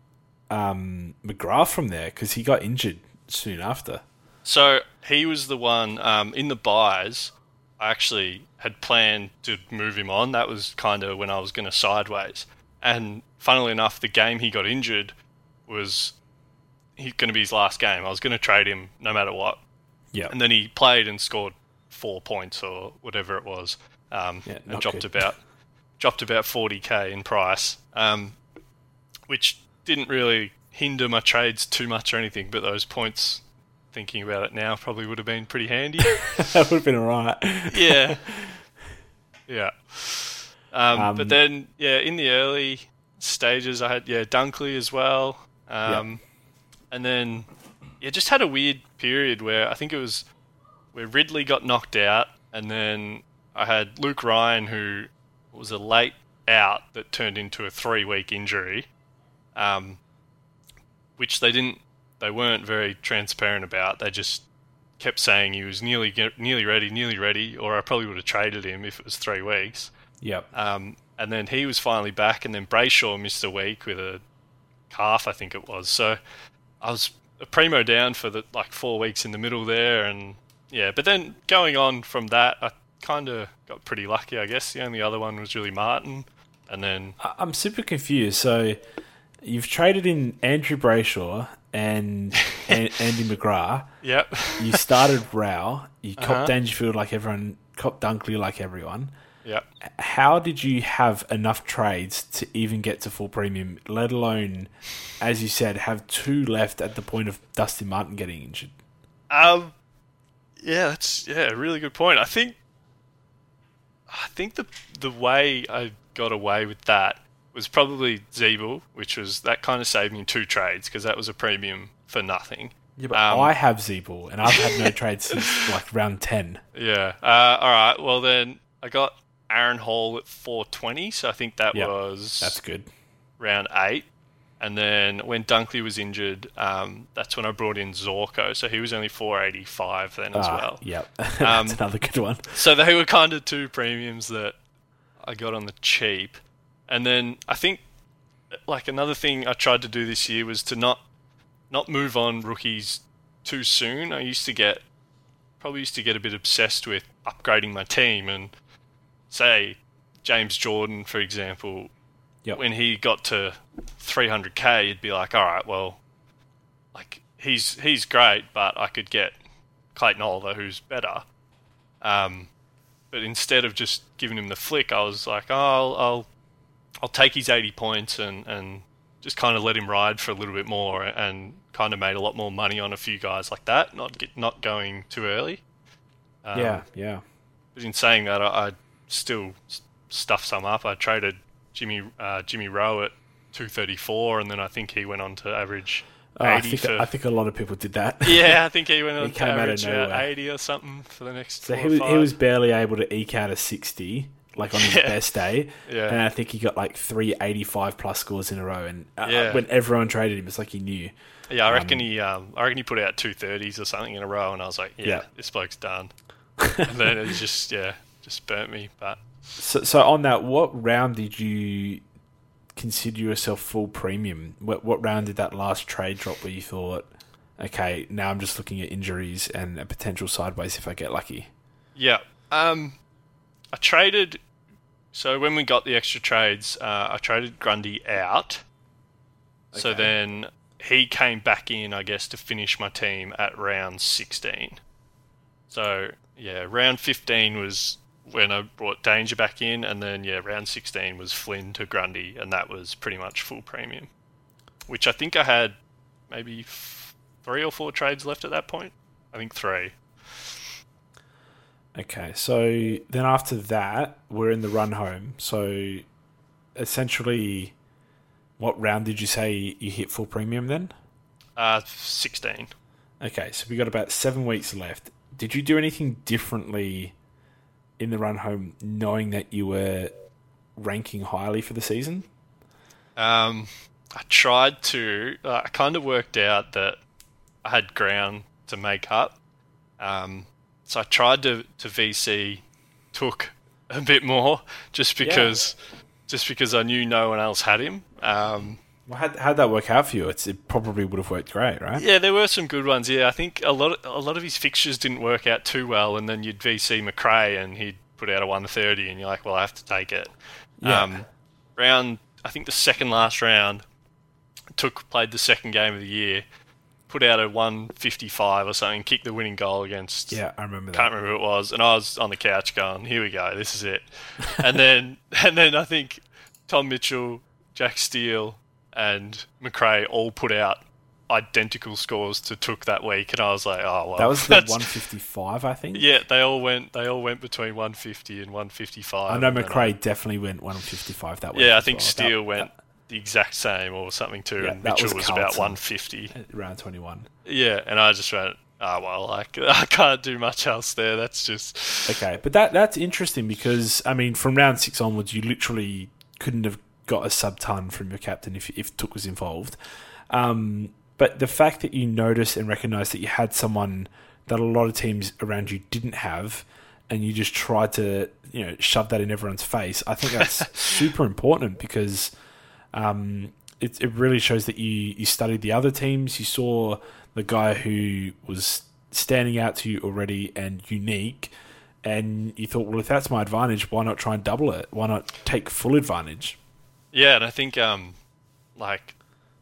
Speaker 1: um, McGrath from there? Because he got injured soon after.
Speaker 2: so he was the one um, in the buys. I actually had planned to move him on. That was kind of when I was going to sideways. And funnily enough, the game he got injured was going to be his last game. I was going to trade him no matter what.
Speaker 1: Yeah,
Speaker 2: And then he played and scored four points or whatever it was, um,
Speaker 1: Yeah,
Speaker 2: and
Speaker 1: not
Speaker 2: dropped
Speaker 1: good.
Speaker 2: about dropped about forty k in price, um, which didn't really hinder my trades too much or anything. But those points, thinking about it now, probably would have been pretty handy.
Speaker 1: that would have been alright.
Speaker 2: yeah, yeah. Um,
Speaker 1: Um,
Speaker 2: but then, yeah, in the early stages, I had yeah Dunkley as well, um, and then yeah, just had a weird period where I think it was where Ridley got knocked out, and then I had Luke Ryan, who was a late out that turned into a three-week injury, um, which they didn't, they weren't very transparent about. They just kept saying he was nearly get, nearly ready, nearly ready, or I probably would have traded him if it was three weeks.
Speaker 1: Yep.
Speaker 2: Um, and then he was finally back, and then Brayshaw missed a week with a calf, I think it was. So I was a primo down for the like four weeks in the middle there, and yeah. But then going on from that, I kind of got pretty lucky, I guess. The only other one was really Martin, and then
Speaker 1: I- I'm super confused. So You've traded in Andrew Brayshaw and An- Andy McGrath.
Speaker 2: Yep.
Speaker 1: You started Rao. You copped
Speaker 2: Uh-huh.
Speaker 1: Dangerfield like everyone, copped Dunkley like everyone.
Speaker 2: Yep.
Speaker 1: How did you have enough trades to even get to full premium, let alone, as you said, have two left at the point of Dustin Martin getting injured?
Speaker 2: Um, yeah, that's yeah, a really good point. I think, I think the the way I got away with that was probably Zeeble, which was that kind of saved me two trades because that was a premium for nothing.
Speaker 1: Yeah, but
Speaker 2: Um,
Speaker 1: I have Zeeble, and I've had no trades since like round ten.
Speaker 2: Yeah. Uh, all right. Well, then I got Aaron Hall at four twenty, so I think that
Speaker 1: Yep,
Speaker 2: was
Speaker 1: That's good.
Speaker 2: round eight. And then when Dunkley was injured, um, that's when I brought in Zorko, so he was only four eighty-five then as
Speaker 1: Ah,
Speaker 2: well.
Speaker 1: Yep, that's
Speaker 2: Um,
Speaker 1: another good one.
Speaker 2: So they were kind of two premiums that I got on the cheap. And then I think, like, another thing I tried to do this year was to not not move on rookies too soon. I used to get, probably used to get a bit obsessed with upgrading my team and say James Jordan, for example,
Speaker 1: Yep.
Speaker 2: when he got to three hundred K, you'd be like, all right, well, like he's he's great, but I could get Clayton Oliver, who's better. Um, but instead of just giving him the flick, I was like, oh, I'll I'll, I'll take his eighty points and, and just kind of let him ride for a little bit more, and kind of made a lot more money on a few guys like that, not get, not going too early. Um,
Speaker 1: yeah, yeah.
Speaker 2: But in saying that, I, I still s- stuffed some up. I traded Jimmy uh, Jimmy Rowe at two thirty-four, and then I think he went on to average
Speaker 1: Oh, I
Speaker 2: eighty
Speaker 1: think
Speaker 2: for...
Speaker 1: I think a lot of people did that.
Speaker 2: Yeah, I think he went on
Speaker 1: He
Speaker 2: to
Speaker 1: came out of
Speaker 2: average uh,
Speaker 1: nowhere.
Speaker 2: eighty or something for the next
Speaker 1: So
Speaker 2: four
Speaker 1: he
Speaker 2: or
Speaker 1: was
Speaker 2: five.
Speaker 1: he was barely able to eke out a sixty, like on his
Speaker 2: Yeah.
Speaker 1: best day.
Speaker 2: Yeah.
Speaker 1: And I think he got like three eighty-five plus scores in a row. And uh,
Speaker 2: Yeah.
Speaker 1: when everyone traded him, it's like he knew.
Speaker 2: Yeah, I reckon
Speaker 1: um,
Speaker 2: he um, I reckon he put out two thirties or something in a row, and I was like, yeah,
Speaker 1: Yeah.
Speaker 2: this bloke's done. And then it just yeah, just burnt me. But
Speaker 1: So, so on that, what round did you consider yourself full premium? What what round did that last trade drop where you thought, okay, now I'm just looking at injuries and a potential sideways if I get lucky?
Speaker 2: yeah, um, I traded. So when we got the extra trades, uh, I traded Grundy out. So
Speaker 1: Okay.
Speaker 2: then he came back in, I guess, to finish my team at round sixteen. So yeah, round fifteen was when I brought Danger back in, and then yeah, round sixteen was Flynn to Grundy, and that was pretty much full premium. Which I think I had maybe f- three or four trades left at that point. I think three.
Speaker 1: Okay, so then after that, we're in the run home. So essentially, what round did you say you hit full premium then?
Speaker 2: Uh, sixteen.
Speaker 1: Okay, so we got about seven weeks left. Did you do anything differently in the run home, knowing that you were ranking highly for the season?
Speaker 2: Um, I tried to. Uh, I kind of worked out that I had ground to make up. Um, so I tried to to V C took a bit more just because just because I knew no one else had him. Um,
Speaker 1: Well, how'd, how'd that work out for you? It's, it probably would have worked great, right?
Speaker 2: yeah, there were some good ones. Yeah, I think a lot of, a lot of his fixtures didn't work out too well, and then you'd V C McRae and he'd put out a one thirty, and you're like, well, I have to take it.
Speaker 1: Yeah.
Speaker 2: Um, round, I think the second last round, took played the second game of the year, put out a one fifty-five or something, kicked the winning goal against.
Speaker 1: Yeah, I remember that.
Speaker 2: Can't remember who it was, and I was on the couch going, "Here we go, this is it." and then, and then I think Tom Mitchell, Jack Steele, and McRae all put out identical scores to Took that week, and I was like, "Oh well."
Speaker 1: That was the
Speaker 2: that's-
Speaker 1: one fifty-five, I think.
Speaker 2: Yeah, they all went. They all went between one fifty and one fifty-five.
Speaker 1: I know
Speaker 2: and then
Speaker 1: McRae definitely went one fifty-five that week.
Speaker 2: Yeah, I
Speaker 1: as
Speaker 2: think
Speaker 1: well.
Speaker 2: Steele
Speaker 1: That-
Speaker 2: went the exact same or something too,
Speaker 1: Yeah,
Speaker 2: and
Speaker 1: that
Speaker 2: Mitchell
Speaker 1: was
Speaker 2: was, about
Speaker 1: Carlton.
Speaker 2: one fifty.
Speaker 1: that- round twenty-one.
Speaker 2: Yeah, and I just went, "Oh well, like I can't do much else there. That's just."
Speaker 1: Okay, but that that's interesting because, I mean, from round six onwards, you literally couldn't have got a sub-ton from your captain if, if Took was involved. Um, but the fact that you noticed and recognised that you had someone that a lot of teams around you didn't have, and you just tried to, you know, shove that in everyone's face, I think that's super important because um, it, it really shows that you, you studied the other teams, you saw the guy who was standing out to you already and unique, and you thought, well, if that's my advantage, why not try and double it? Why not take full advantage?
Speaker 2: Yeah, and I think um, like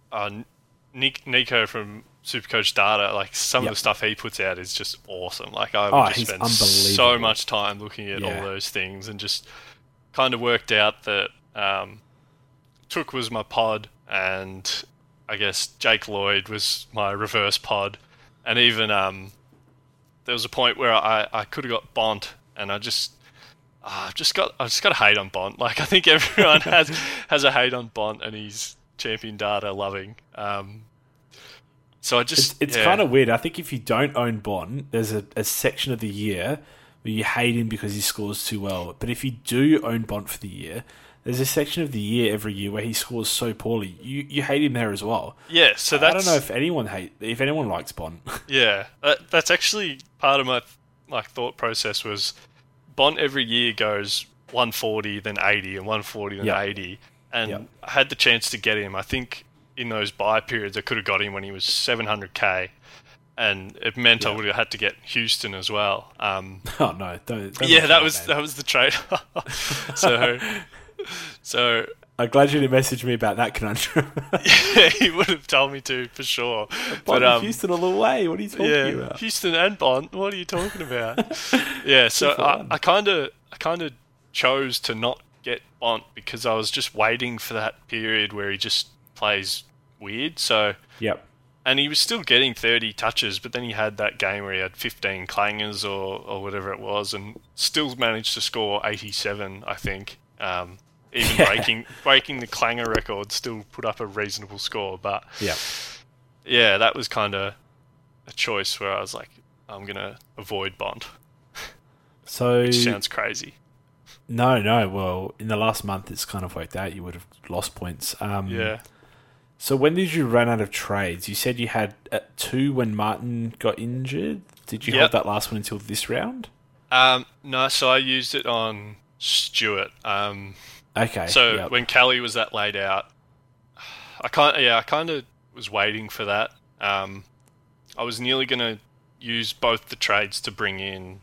Speaker 2: uh, Nick, Nico from Supercoach Data, like some
Speaker 1: Yep.
Speaker 2: of the stuff he puts out is just awesome. Like I
Speaker 1: Oh,
Speaker 2: would
Speaker 1: he's
Speaker 2: just spend
Speaker 1: unbelievable.
Speaker 2: so much time looking at
Speaker 1: Yeah.
Speaker 2: all those things, and just kind of worked out that um, Took was my pod, and I guess Jake Lloyd was my reverse pod, and even um, there was a point where I, I could have got Bont, and I just uh, I've just got I just got to hate on Bont. Like I think everyone has has a hate on Bont, and he's champion data loving. Um, so I just
Speaker 1: It's, it's
Speaker 2: yeah.
Speaker 1: kind of weird. I think if you don't own Bond, there's a, a section of the year where you hate him because he scores too well. But if you do own Bond for the year, there's a section of the year every year where he scores so poorly. You you hate him there as well.
Speaker 2: yeah. So that's
Speaker 1: I don't know if anyone hate if anyone likes Bond.
Speaker 2: yeah. That, that's actually part of my like thought process was Bont every year goes one forty then eighty and one forty then
Speaker 1: Yep.
Speaker 2: eighty, and
Speaker 1: Yep.
Speaker 2: I had the chance to get him. I think in those buy periods I could have got him when he was seven hundred k, and it meant I
Speaker 1: Yeah.
Speaker 2: would have had to get Houston as well. Um,
Speaker 1: Oh no, don't. don't
Speaker 2: yeah,
Speaker 1: mention
Speaker 2: that was
Speaker 1: name.
Speaker 2: that was the trade. so so
Speaker 1: I'm glad you didn't message me about that conundrum.
Speaker 2: yeah, he would have told me to for sure.
Speaker 1: Bond
Speaker 2: But
Speaker 1: and
Speaker 2: um,
Speaker 1: Houston all the way. What are you talking
Speaker 2: yeah,
Speaker 1: about?
Speaker 2: Houston and Bont. What are you talking about? yeah, so
Speaker 1: for
Speaker 2: I
Speaker 1: one.
Speaker 2: I kind of I kind of chose to not get Bont because I was just waiting for that period where he just plays weird. So
Speaker 1: Yep.
Speaker 2: and he was still getting thirty touches, but then he had that game where he had fifteen clangers or or whatever it was, and still managed to score eighty-seven. I think. Um, even
Speaker 1: Yeah.
Speaker 2: breaking breaking the clanger record, still put up a reasonable score, but.
Speaker 1: Yep.
Speaker 2: Yeah, that was kind of a choice where I was like, I'm going to avoid Bond,
Speaker 1: So
Speaker 2: which sounds crazy.
Speaker 1: no, no. Well, in the last month, it's kind of worked out. You would have lost points. Um,
Speaker 2: Yeah.
Speaker 1: So when did you run out of trades? You said you had uh, two when Martin got injured. Did you
Speaker 2: Yep.
Speaker 1: hold that last one until this round?
Speaker 2: Um, no, so I used it on Stewart. Um,
Speaker 1: Okay.
Speaker 2: so
Speaker 1: yep.
Speaker 2: when Kelly was that laid out, I kind yeah, I kind of was waiting for that. Um, I was nearly going to use both the trades to bring in,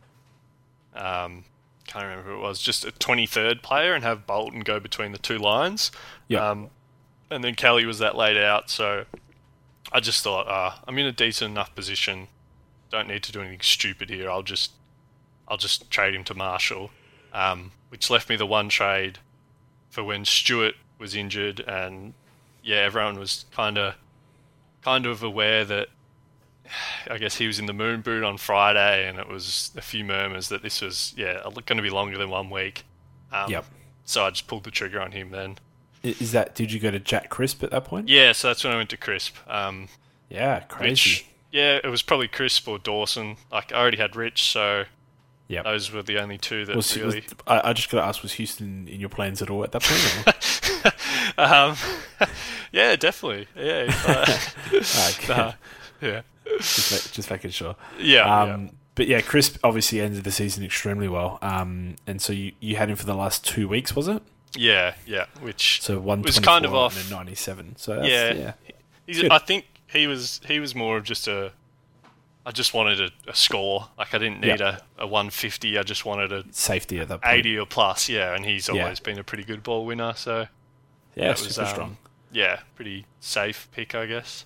Speaker 2: um, can't remember who it was, just a twenty-third player and have Bolton go between the two lines.
Speaker 1: Yep.
Speaker 2: Um, and then Kelly was that laid out, so I just thought, uh, I'm in a decent enough position. Don't need to do anything stupid here. I'll just, I'll just trade him to Marshall, um, which left me the one trade for when Stewart was injured, and yeah, everyone was kind of, kind of aware that. I guess he was in the moon boot on Friday, and it was a few murmurs that this was yeah going to be longer than one week. Um,
Speaker 1: Yep.
Speaker 2: So I just pulled the trigger on him then.
Speaker 1: I- Is that? Did you go to Jack Crisp at that point?
Speaker 2: Yeah, so that's when I went to Crisp. Um,
Speaker 1: Yeah. Crazy.
Speaker 2: Which, yeah, it was probably Crisp or Dawson. Like I already had Rich, so
Speaker 1: Yep.
Speaker 2: those were the only two that
Speaker 1: Was, was,
Speaker 2: really.
Speaker 1: I, I just got to ask: was Houston in your plans at all at that point? Or?
Speaker 2: um, yeah, definitely. Yeah. Uh,
Speaker 1: Okay.
Speaker 2: uh, yeah.
Speaker 1: just, ma- just making sure.
Speaker 2: Yeah.
Speaker 1: Um, But yeah, Crisp obviously ended the season extremely well. Um, and so you, you had him for the last two weeks, was it?
Speaker 2: yeah. Yeah. Yeah. Which
Speaker 1: So one
Speaker 2: was kind of off.
Speaker 1: and then ninety-seven. So that's,
Speaker 2: Yeah.
Speaker 1: yeah.
Speaker 2: He's,
Speaker 1: Good.
Speaker 2: I think he was he was more of just a. I just wanted a, a score. Like I didn't need
Speaker 1: Yep.
Speaker 2: a, a one fifty. I just wanted a
Speaker 1: Safety at that point.
Speaker 2: eighty or plus. Yeah, and he's
Speaker 1: Yeah.
Speaker 2: always been a pretty good ball winner. So
Speaker 1: Yeah,
Speaker 2: that
Speaker 1: super
Speaker 2: was, um,
Speaker 1: strong.
Speaker 2: yeah, pretty safe pick, I guess.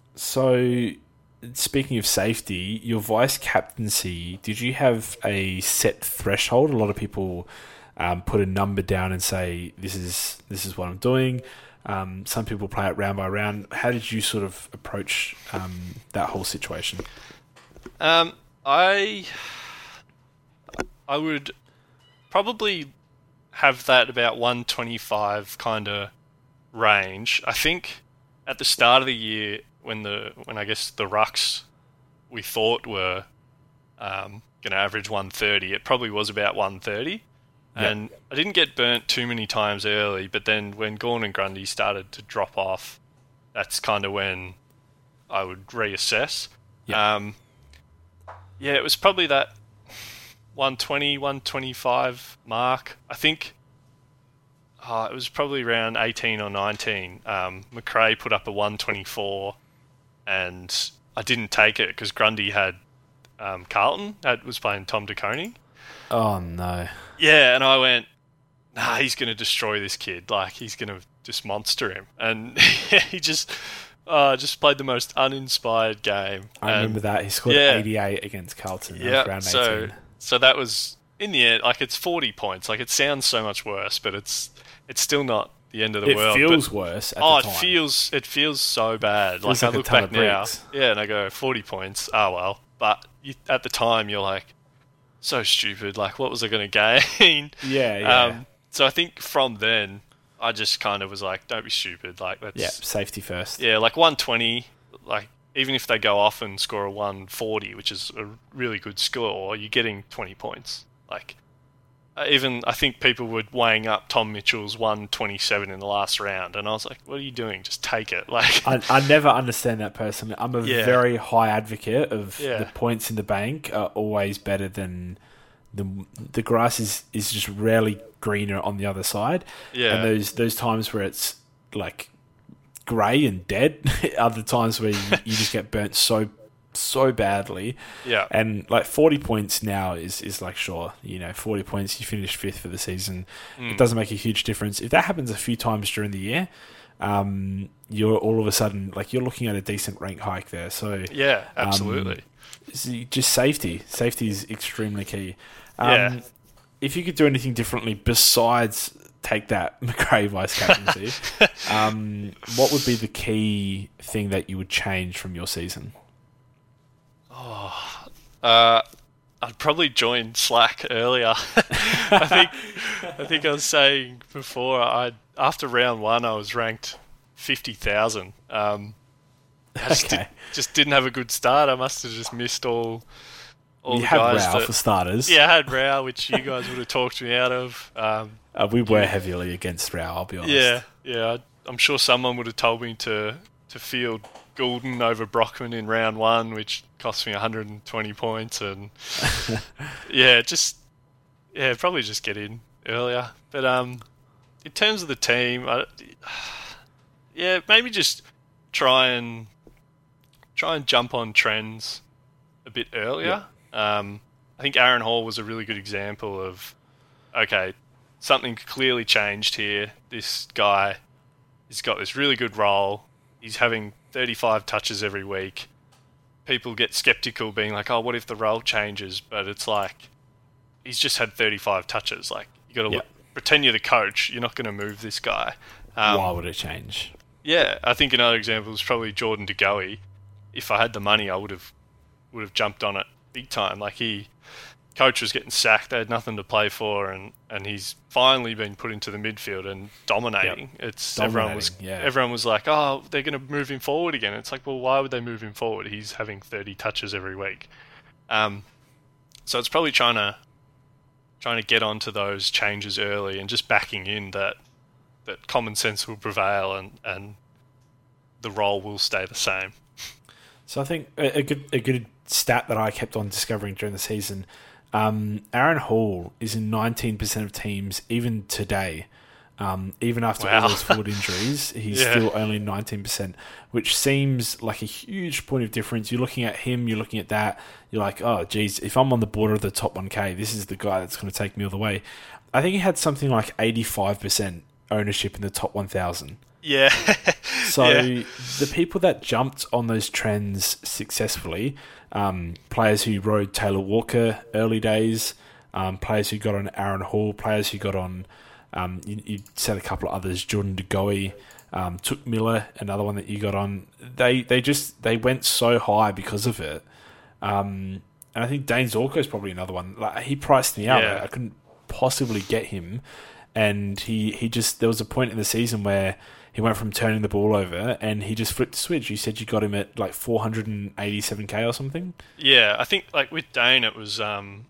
Speaker 1: So, speaking of safety, your vice captaincy, did you have a set threshold? A lot of people um, put a number down and say, "This is this is what I'm doing." Um, some people play it round by round. How did you sort of approach um, that whole situation?
Speaker 2: Um, I I would probably have that about one twenty-five kind of range. I think at the start of the year, when the when I guess the rucks we thought were um, going to average one thirty, it probably was about one thirty.
Speaker 1: Yep.
Speaker 2: And I didn't get burnt too many times early, but then when Gawn and Grundy started to drop off, that's kind of when I would reassess.
Speaker 1: Yep.
Speaker 2: Um, yeah, it was probably that one twenty, one twenty-five mark. I think uh, it was probably around eighteen or nineteen. Um, McRae put up a one twenty-four, and I didn't take it because Grundy had um, Carlton, had, was playing Tom DeConing.
Speaker 1: Oh no!
Speaker 2: Yeah, and I went, nah, he's going to destroy this kid. Like, he's going to just monster him. And he just uh, just played the most uninspired game.
Speaker 1: I
Speaker 2: and,
Speaker 1: remember that. He scored
Speaker 2: yeah,
Speaker 1: eighty-eight against Carlton. That
Speaker 2: yeah,
Speaker 1: was round
Speaker 2: so
Speaker 1: eighteen.
Speaker 2: so that was in the end. Like it's forty points. Like it sounds so much worse, but it's it's still not the end of the
Speaker 1: It
Speaker 2: world.
Speaker 1: feels
Speaker 2: but,
Speaker 1: worse at
Speaker 2: oh,
Speaker 1: the time.
Speaker 2: it feels it feels so bad.
Speaker 1: Feels
Speaker 2: Like I
Speaker 1: like a
Speaker 2: look
Speaker 1: ton
Speaker 2: back
Speaker 1: of
Speaker 2: now,
Speaker 1: bricks.
Speaker 2: yeah, and I go forty points. Oh well, but you, at the time you're like so stupid. Like what was I going to gain?
Speaker 1: Yeah, yeah.
Speaker 2: Um, so I think from then I just kind of was like, don't be stupid. Like let's
Speaker 1: yeah, safety first.
Speaker 2: yeah, like one twenty. Like even if they go off and score a one forty, which is a really good score, you're getting twenty points. Like. Uh, even I think people were weighing up Tom Mitchell's one twenty-seven in the last round, and I was like, "What are you doing? Just take it!" Like,
Speaker 1: I, I never understand that personally. I'm a
Speaker 2: Yeah.
Speaker 1: very high advocate of
Speaker 2: Yeah.
Speaker 1: the points in the bank are always better than the the grass is, is just rarely greener on the other side.
Speaker 2: Yeah.
Speaker 1: And those those times where it's like grey and dead are the times where you, you just get burnt so so badly.
Speaker 2: yeah,
Speaker 1: And like forty points now is, is like, sure, you know, forty points, you finish fifth for the season.
Speaker 2: Mm.
Speaker 1: It doesn't make a huge difference. If that happens a few times during the year, um, you're all of a sudden, like, you're looking at a decent rank hike there. So
Speaker 2: yeah, absolutely.
Speaker 1: um, just safety. Safety is extremely key. Um,
Speaker 2: Yeah.
Speaker 1: If you could do anything differently besides take that McRae vice captaincy, um, what would be the key thing that you would change from your season?
Speaker 2: Uh, I'd probably join Slack earlier. I think I think I was saying before. I after round one, I was ranked fifty thousand. Um, I just,
Speaker 1: Okay.
Speaker 2: did, just didn't have a good start. I must have just missed all all
Speaker 1: You
Speaker 2: the
Speaker 1: had
Speaker 2: guys.
Speaker 1: Rao
Speaker 2: that,
Speaker 1: for starters.
Speaker 2: yeah, I had Rao, which you guys would have talked me out of. Um,
Speaker 1: Uh, we were heavily against Rao, I'll be honest.
Speaker 2: Yeah, yeah. I- I'm sure someone would have told me to, to field Goulden over Brockman in round one, which cost me one hundred twenty points. And yeah, just yeah, probably just get in earlier. But um, in terms of the team, I, yeah, maybe just try and try and jump on trends a bit earlier. Um, I think Aaron Hall was a really good example of okay. Something clearly changed here. This guy has got this really good role. He's having thirty-five touches every week. People get skeptical, being like, "Oh, what if the role changes?" But it's like he's just had thirty-five touches. Like you got to
Speaker 1: Yeah.
Speaker 2: look, pretend you're the coach. You're not going to move this guy. Um,
Speaker 1: Why would it change?
Speaker 2: Yeah, I think another example is probably Jordan De Goey. If I had the money, I would have would have jumped on it big time. Like he. Coach was getting sacked, they had nothing to play for, and, and he's finally been put into the midfield and dominating. Yep. It's everyone was
Speaker 1: yeah.
Speaker 2: everyone was like, oh, they're going to move him forward again. It's like, well, why would they move him forward? He's having thirty touches every week. Um, so it's probably trying to trying to get onto those changes early and just backing in that that common sense will prevail and, and the role will stay the same.
Speaker 1: So I think a, a good a good stat that I kept on discovering during the season. Um, Aaron Hall is in nineteen percent of teams, even today. Um, even after
Speaker 2: Wow.
Speaker 1: all those forward injuries, he's
Speaker 2: Yeah.
Speaker 1: still only nineteen percent, which seems like a huge point of difference. You're looking at him, you're looking at that, you're like, oh, geez, if I'm on the border of the top one K, this is the guy that's going to take me all the way. I think he had something like eighty-five percent ownership in the top one thousand.
Speaker 2: Yeah.
Speaker 1: So
Speaker 2: Yeah.
Speaker 1: the people that jumped on those trends successfully, um, players who rode Taylor Walker early days, um, players who got on Aaron Hall, players who got on, um, you, you said a couple of others, Jordan De Goey, um, Took Miller, another one that you got on. They they just they went so high because of it. Um, and I think Dane Zorko is probably another one. Like he priced me out.
Speaker 2: Yeah.
Speaker 1: I couldn't possibly get him, and he he just there was a point in the season where he went from turning the ball over and he just flipped the switch. You said you got him at like four hundred eighty-seven K or something?
Speaker 2: Yeah, I think like with Dane, it was um,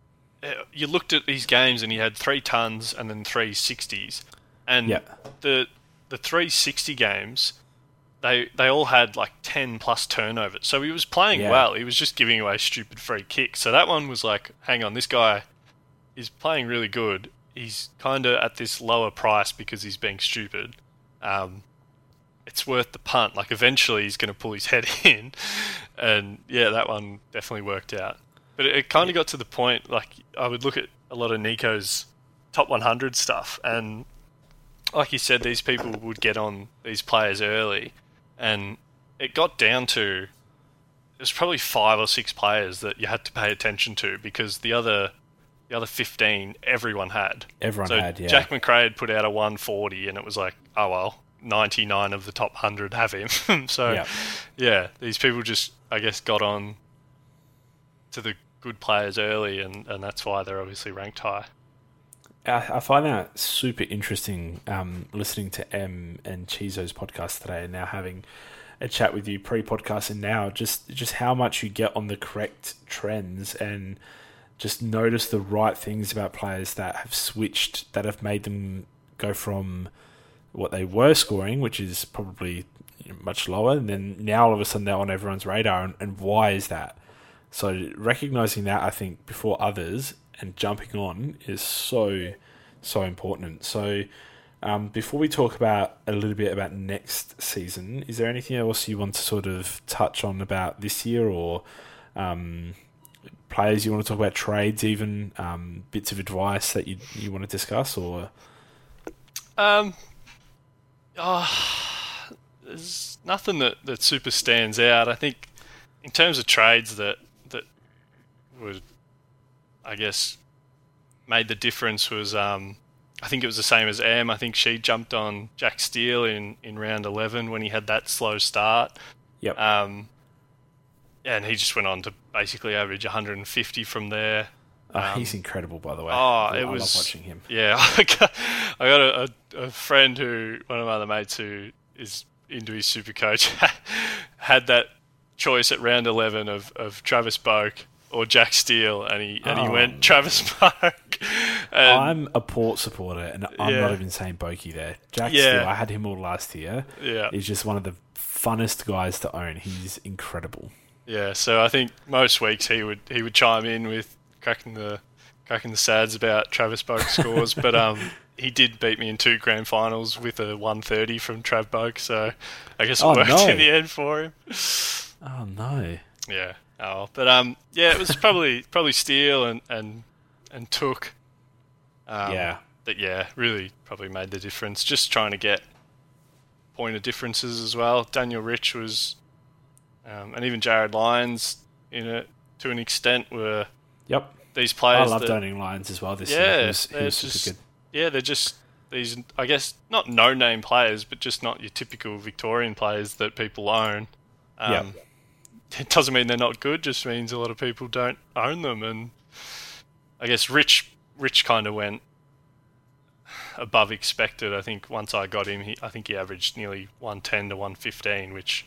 Speaker 2: you looked at these games and he had three tons and then three sixties, and
Speaker 1: Yeah.
Speaker 2: the the three sixty games, they they all had like ten plus turnovers. So he was playing
Speaker 1: Yeah.
Speaker 2: well. He was just giving away stupid free kicks. So that one was like, hang on, this guy is playing really good. He's kind of at this lower price because he's being stupid. Um, it's worth the punt. Like eventually he's going to pull his head in, and yeah, that one definitely worked out. But it, it kind of got to the point. Like I would look at a lot of Nico's top one hundred stuff, and like you said, these people would get on these players early, and it got down to there's probably five or six players that you had to pay attention to because the other the other fifteen everyone had.
Speaker 1: Everyone
Speaker 2: so
Speaker 1: had, yeah.
Speaker 2: Jack McRae had put out a one forty, and it was like, oh well, ninety-nine of the top one hundred have him. so
Speaker 1: Yep.
Speaker 2: yeah, these people just I guess got on to the good players early, and, and that's why they're obviously ranked high.
Speaker 1: I, I find that super interesting. Um, listening to M and Chizo's podcast today, and now having a chat with you pre-podcast and now, just just how much you get on the correct trends and just notice the right things about players that have switched, that have made them go from what they were scoring, which is probably you know, much lower, and then now all of a sudden they're on everyone's radar, and, and why is that? So recognizing that, I think, before others and jumping on is so, so important. So Um, before we talk about a little bit about next season, is there anything else you want to sort of touch on about this year, or um, players you want to talk about, trades even, um, bits of advice that you you want to discuss, or?
Speaker 2: Um, oh, there's nothing that, that super stands out. I think in terms of trades that that would, I guess, made the difference was. Um, I think it was the same as Em. I think she jumped on Jack Steele in, in round eleven when he had that slow start.
Speaker 1: Yep.
Speaker 2: Um, and he just went on to basically average one hundred fifty from there.
Speaker 1: Oh,
Speaker 2: Um,
Speaker 1: he's incredible, by the way.
Speaker 2: oh,
Speaker 1: I,
Speaker 2: it
Speaker 1: I
Speaker 2: was-
Speaker 1: love watching him.
Speaker 2: Yeah, I got, I got a, a, a friend who, one of my other mates who is into his super coach, had that choice at round eleven of, of Travis Boak or Jack Steele, and he and he
Speaker 1: Oh.
Speaker 2: went Travis Boak. And
Speaker 1: I'm a Port supporter, and I'm
Speaker 2: Yeah.
Speaker 1: not even saying Bokey there. Jack
Speaker 2: Yeah.
Speaker 1: Steele, I had him all last year.
Speaker 2: yeah,
Speaker 1: He's just one of the funnest guys to own. He's incredible.
Speaker 2: yeah. So I think most weeks he would he would chime in with cracking the cracking the sads about Travis Boak's scores, but um. He did beat me in two grand finals with a one thirty from Trav Boak, so I guess it
Speaker 1: Oh,
Speaker 2: worked
Speaker 1: no.
Speaker 2: in the end for him.
Speaker 1: Oh, no.
Speaker 2: Yeah. Oh, but um, yeah, it was probably probably Steele and and and Took. Um,
Speaker 1: Yeah.
Speaker 2: That yeah, really probably made the difference. Just trying to get point of differences as well. Daniel Rich was, um, and even Jared Lyons in it to an extent were
Speaker 1: Yep.
Speaker 2: these
Speaker 1: I
Speaker 2: players.
Speaker 1: loved
Speaker 2: that,
Speaker 1: owning Lions as well this
Speaker 2: Yeah,
Speaker 1: year. He was, he
Speaker 2: they're
Speaker 1: was super
Speaker 2: just-
Speaker 1: good.
Speaker 2: Yeah, they're just these, I guess, not no-name players, but just not your typical Victorian players that people own. Um,
Speaker 1: Yeah.
Speaker 2: It doesn't mean they're not good, just means a lot of people don't own them. And I guess Rich Rich kind of went above expected. I think once I got him, he, I think he averaged nearly one ten to one fifteen, which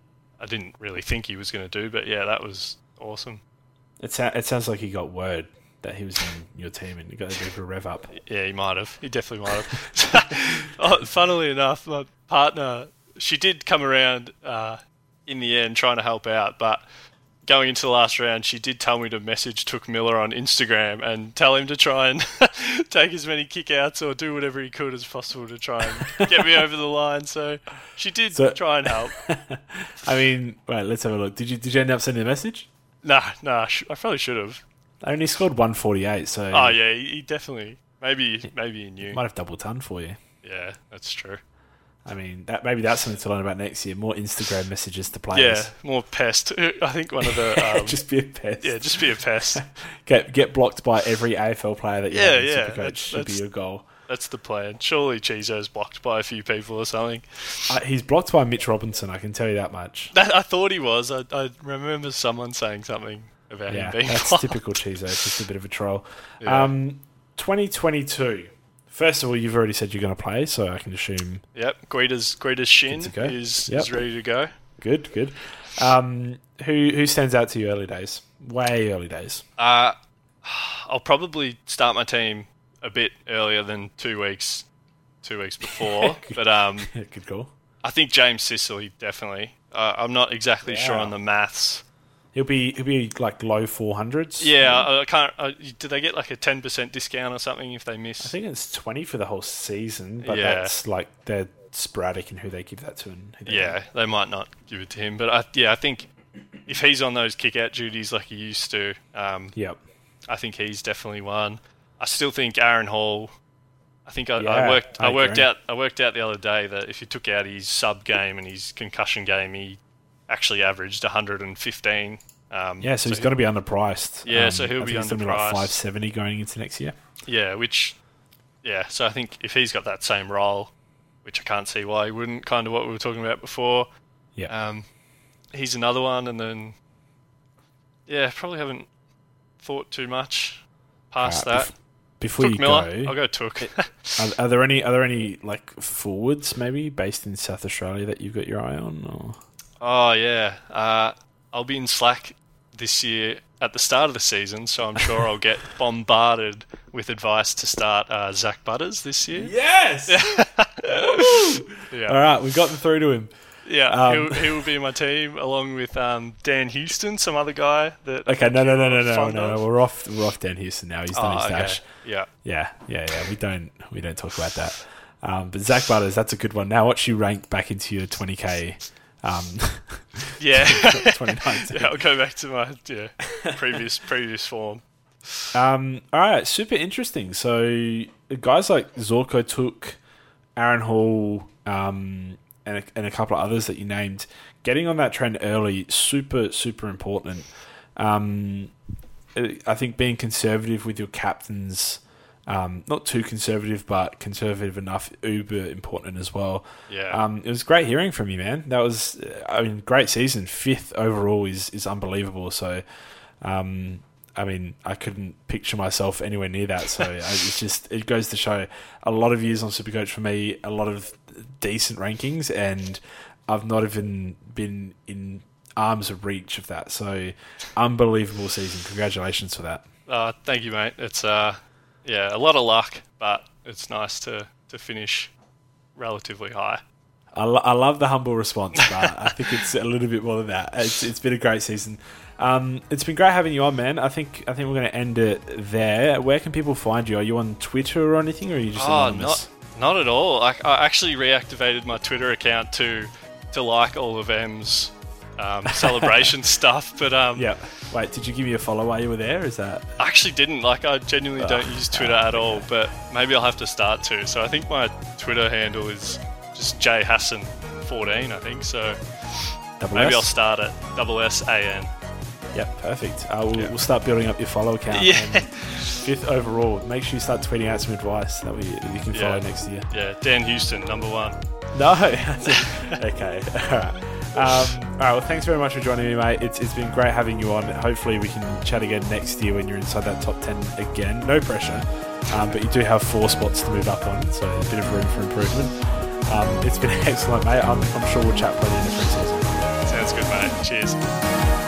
Speaker 2: I didn't really think he was going to do. But yeah, that was awesome.
Speaker 1: It, sa- it sounds like he got word that he was in your team and you got a bit of a rev up.
Speaker 2: Yeah, he might have. He definitely might have. Oh, funnily enough, my partner, she did come around uh, in the end trying to help out, but going into the last round, she did tell me to message Took Miller on Instagram and tell him to try and take as many kickouts or do whatever he could as possible to try and get me over the line. So she did
Speaker 1: So-
Speaker 2: try and help.
Speaker 1: I mean, wait, let's have a look. Did you did you end up sending a message?
Speaker 2: Nah, nah, sh- I probably should have.
Speaker 1: I only scored one forty-eight, so
Speaker 2: Oh yeah, he, he definitely. Maybe, maybe he knew.
Speaker 1: might have double ton for you.
Speaker 2: Yeah, that's true.
Speaker 1: I mean, that maybe that's something to learn about next year. More Instagram messages to
Speaker 2: Yeah,
Speaker 1: players.
Speaker 2: more pest. I think one of the um,
Speaker 1: just be a pest.
Speaker 2: yeah, just be a pest.
Speaker 1: Get get blocked by every A F L player that you
Speaker 2: Yeah,
Speaker 1: have in
Speaker 2: yeah,
Speaker 1: Supercoach
Speaker 2: that's-
Speaker 1: should be
Speaker 2: that's-
Speaker 1: your goal.
Speaker 2: That's the plan. Surely Chizo's blocked by a few people or something.
Speaker 1: Uh, he's blocked by Mitch Robinson, I can tell you that much.
Speaker 2: That, I thought he was. I, I remember someone saying something about
Speaker 1: Yeah,
Speaker 2: him being
Speaker 1: that's
Speaker 2: blocked.
Speaker 1: typical Chizo. It's just a bit of a troll.
Speaker 2: Yeah.
Speaker 1: Um, twenty twenty-two. First of all, you've already said you're going to play, so I can assume
Speaker 2: Yep, Guida's Guida's shin
Speaker 1: Good to go.
Speaker 2: is,
Speaker 1: Yep.
Speaker 2: is ready to go.
Speaker 1: good, good. Um, who who stands out to you early days? Way early days.
Speaker 2: Uh, I'll probably start my team a bit earlier than two weeks, two weeks before. but um,
Speaker 1: Good call.
Speaker 2: I think James Sicily definitely. Uh, I'm not exactly sure
Speaker 1: Wow.
Speaker 2: on the maths.
Speaker 1: He'll be he'll be like low four hundreds.
Speaker 2: Yeah, I, I can't. Uh, do they get like a ten percent discount or something if they miss?
Speaker 1: I think it's twenty for the whole season, but
Speaker 2: Yeah.
Speaker 1: that's like they're sporadic in who they give that to and who they
Speaker 2: Yeah, they might not give it to him, but I, yeah, I think if he's on those kick-out duties like he used to, um,
Speaker 1: don't. Yep.
Speaker 2: I think he's definitely one. I still think Aaron Hall I think I,
Speaker 1: Yeah,
Speaker 2: I worked. I,
Speaker 1: I
Speaker 2: worked
Speaker 1: agree.
Speaker 2: out. I worked out the other day that if you took out his sub game and his concussion game, he actually averaged one hundred fifteen. Um,
Speaker 1: Yeah, so, he's got to be underpriced.
Speaker 2: Yeah, so he'll
Speaker 1: I
Speaker 2: be
Speaker 1: think it's gonna like
Speaker 2: underpriced.
Speaker 1: five seventy going into next year.
Speaker 2: Yeah, which, yeah. So I think if he's got that same role, which I can't see why he wouldn't, kind of what we were talking about before.
Speaker 1: Yeah.
Speaker 2: Um, he's another one, and then, yeah, probably haven't thought too much past
Speaker 1: Alright,
Speaker 2: that.
Speaker 1: bef- before
Speaker 2: Took
Speaker 1: you
Speaker 2: Miller.
Speaker 1: go,
Speaker 2: I'll go Took.
Speaker 1: are, are there any are there any like forwards maybe based in South Australia that you've got your eye on? Or?
Speaker 2: Oh yeah, uh, I'll be in Slack this year at the start of the season, so I'm sure I'll get bombarded with advice to start uh, Zach Butters this year.
Speaker 1: Yes.
Speaker 2: Yeah,
Speaker 1: All right, we've gotten through to him.
Speaker 2: yeah,
Speaker 1: Um,
Speaker 2: he'll, he will be in my team along with um, Dan Houston, some other guy that. I
Speaker 1: Okay,
Speaker 2: think
Speaker 1: no, no, no,
Speaker 2: you're
Speaker 1: no, no,
Speaker 2: fond
Speaker 1: no,
Speaker 2: of.
Speaker 1: no. We're off. We're off Dan Houston now. He's done
Speaker 2: Oh,
Speaker 1: his
Speaker 2: okay.
Speaker 1: dash.
Speaker 2: Yeah,
Speaker 1: Yeah, yeah, yeah. We don't we don't talk about that. Um, but Zach Butters, that's a good one. Now, what's you rank back into your twenty K? Um,
Speaker 2: yeah,
Speaker 1: twenty nineteen.
Speaker 2: yeah. I'll go back to my yeah previous previous form.
Speaker 1: Um, all right, super interesting. So guys like Zorko Took, Aaron Hall, um, and a, and a couple of others that you named, getting on that trend early, super super important. Um, I think being conservative with your captains, um, not too conservative, but conservative enough, uber important as well.
Speaker 2: Yeah,
Speaker 1: Um, it was great hearing from you, man. That was, I mean, great season. Fifth overall is is unbelievable. So, um, I mean, I couldn't picture myself anywhere near that. So I, it's just, it goes to show a lot of years on Supercoach for me, a lot of decent rankings, and I've not even been in arms of reach of that. So, unbelievable season. Congratulations for that.
Speaker 2: uh, thank you, mate. It's uh, yeah, a lot of luck, but it's nice to to finish relatively high.
Speaker 1: I, lo- I love the humble response, but I think it's a little bit more than that. It's it's been a great season. Um, it's been great having you on, man. I think I think we're going to end it there. Where can people find you? Are you on Twitter or anything, or are you just
Speaker 2: Oh,
Speaker 1: anonymous?
Speaker 2: not not at all. I, I actually reactivated my Twitter account to to like all of M's um, celebration stuff, but um,
Speaker 1: Yeah. Wait, did you give me a follow while you were there? Is that?
Speaker 2: I actually didn't. Like, I genuinely don't
Speaker 1: Oh,
Speaker 2: use Twitter at all, but maybe I'll have to start to. So I think my Twitter handle is just J Hassan fourteen. I think so.
Speaker 1: Double
Speaker 2: Maybe
Speaker 1: S?
Speaker 2: I'll start at double S A N.
Speaker 1: Yep, perfect. Uh, we'll,
Speaker 2: Yeah.
Speaker 1: we'll start building up your follow count.
Speaker 2: Yeah.
Speaker 1: And fifth overall. Make sure you start tweeting out some advice that we you can follow
Speaker 2: Yeah.
Speaker 1: next year.
Speaker 2: Yeah, Dan Houston, number one.
Speaker 1: No. Okay. All right. Um, all right. Well, thanks very much for joining me, mate. It's it's been great having you on. Hopefully, we can chat again next year when you're inside that top ten again. No pressure, um, but you do have four spots to move up on, so a bit of room for improvement. Um, it's been excellent, mate. I'm, I'm sure we'll chat by the end of the season.
Speaker 2: Sounds good, mate. Cheers.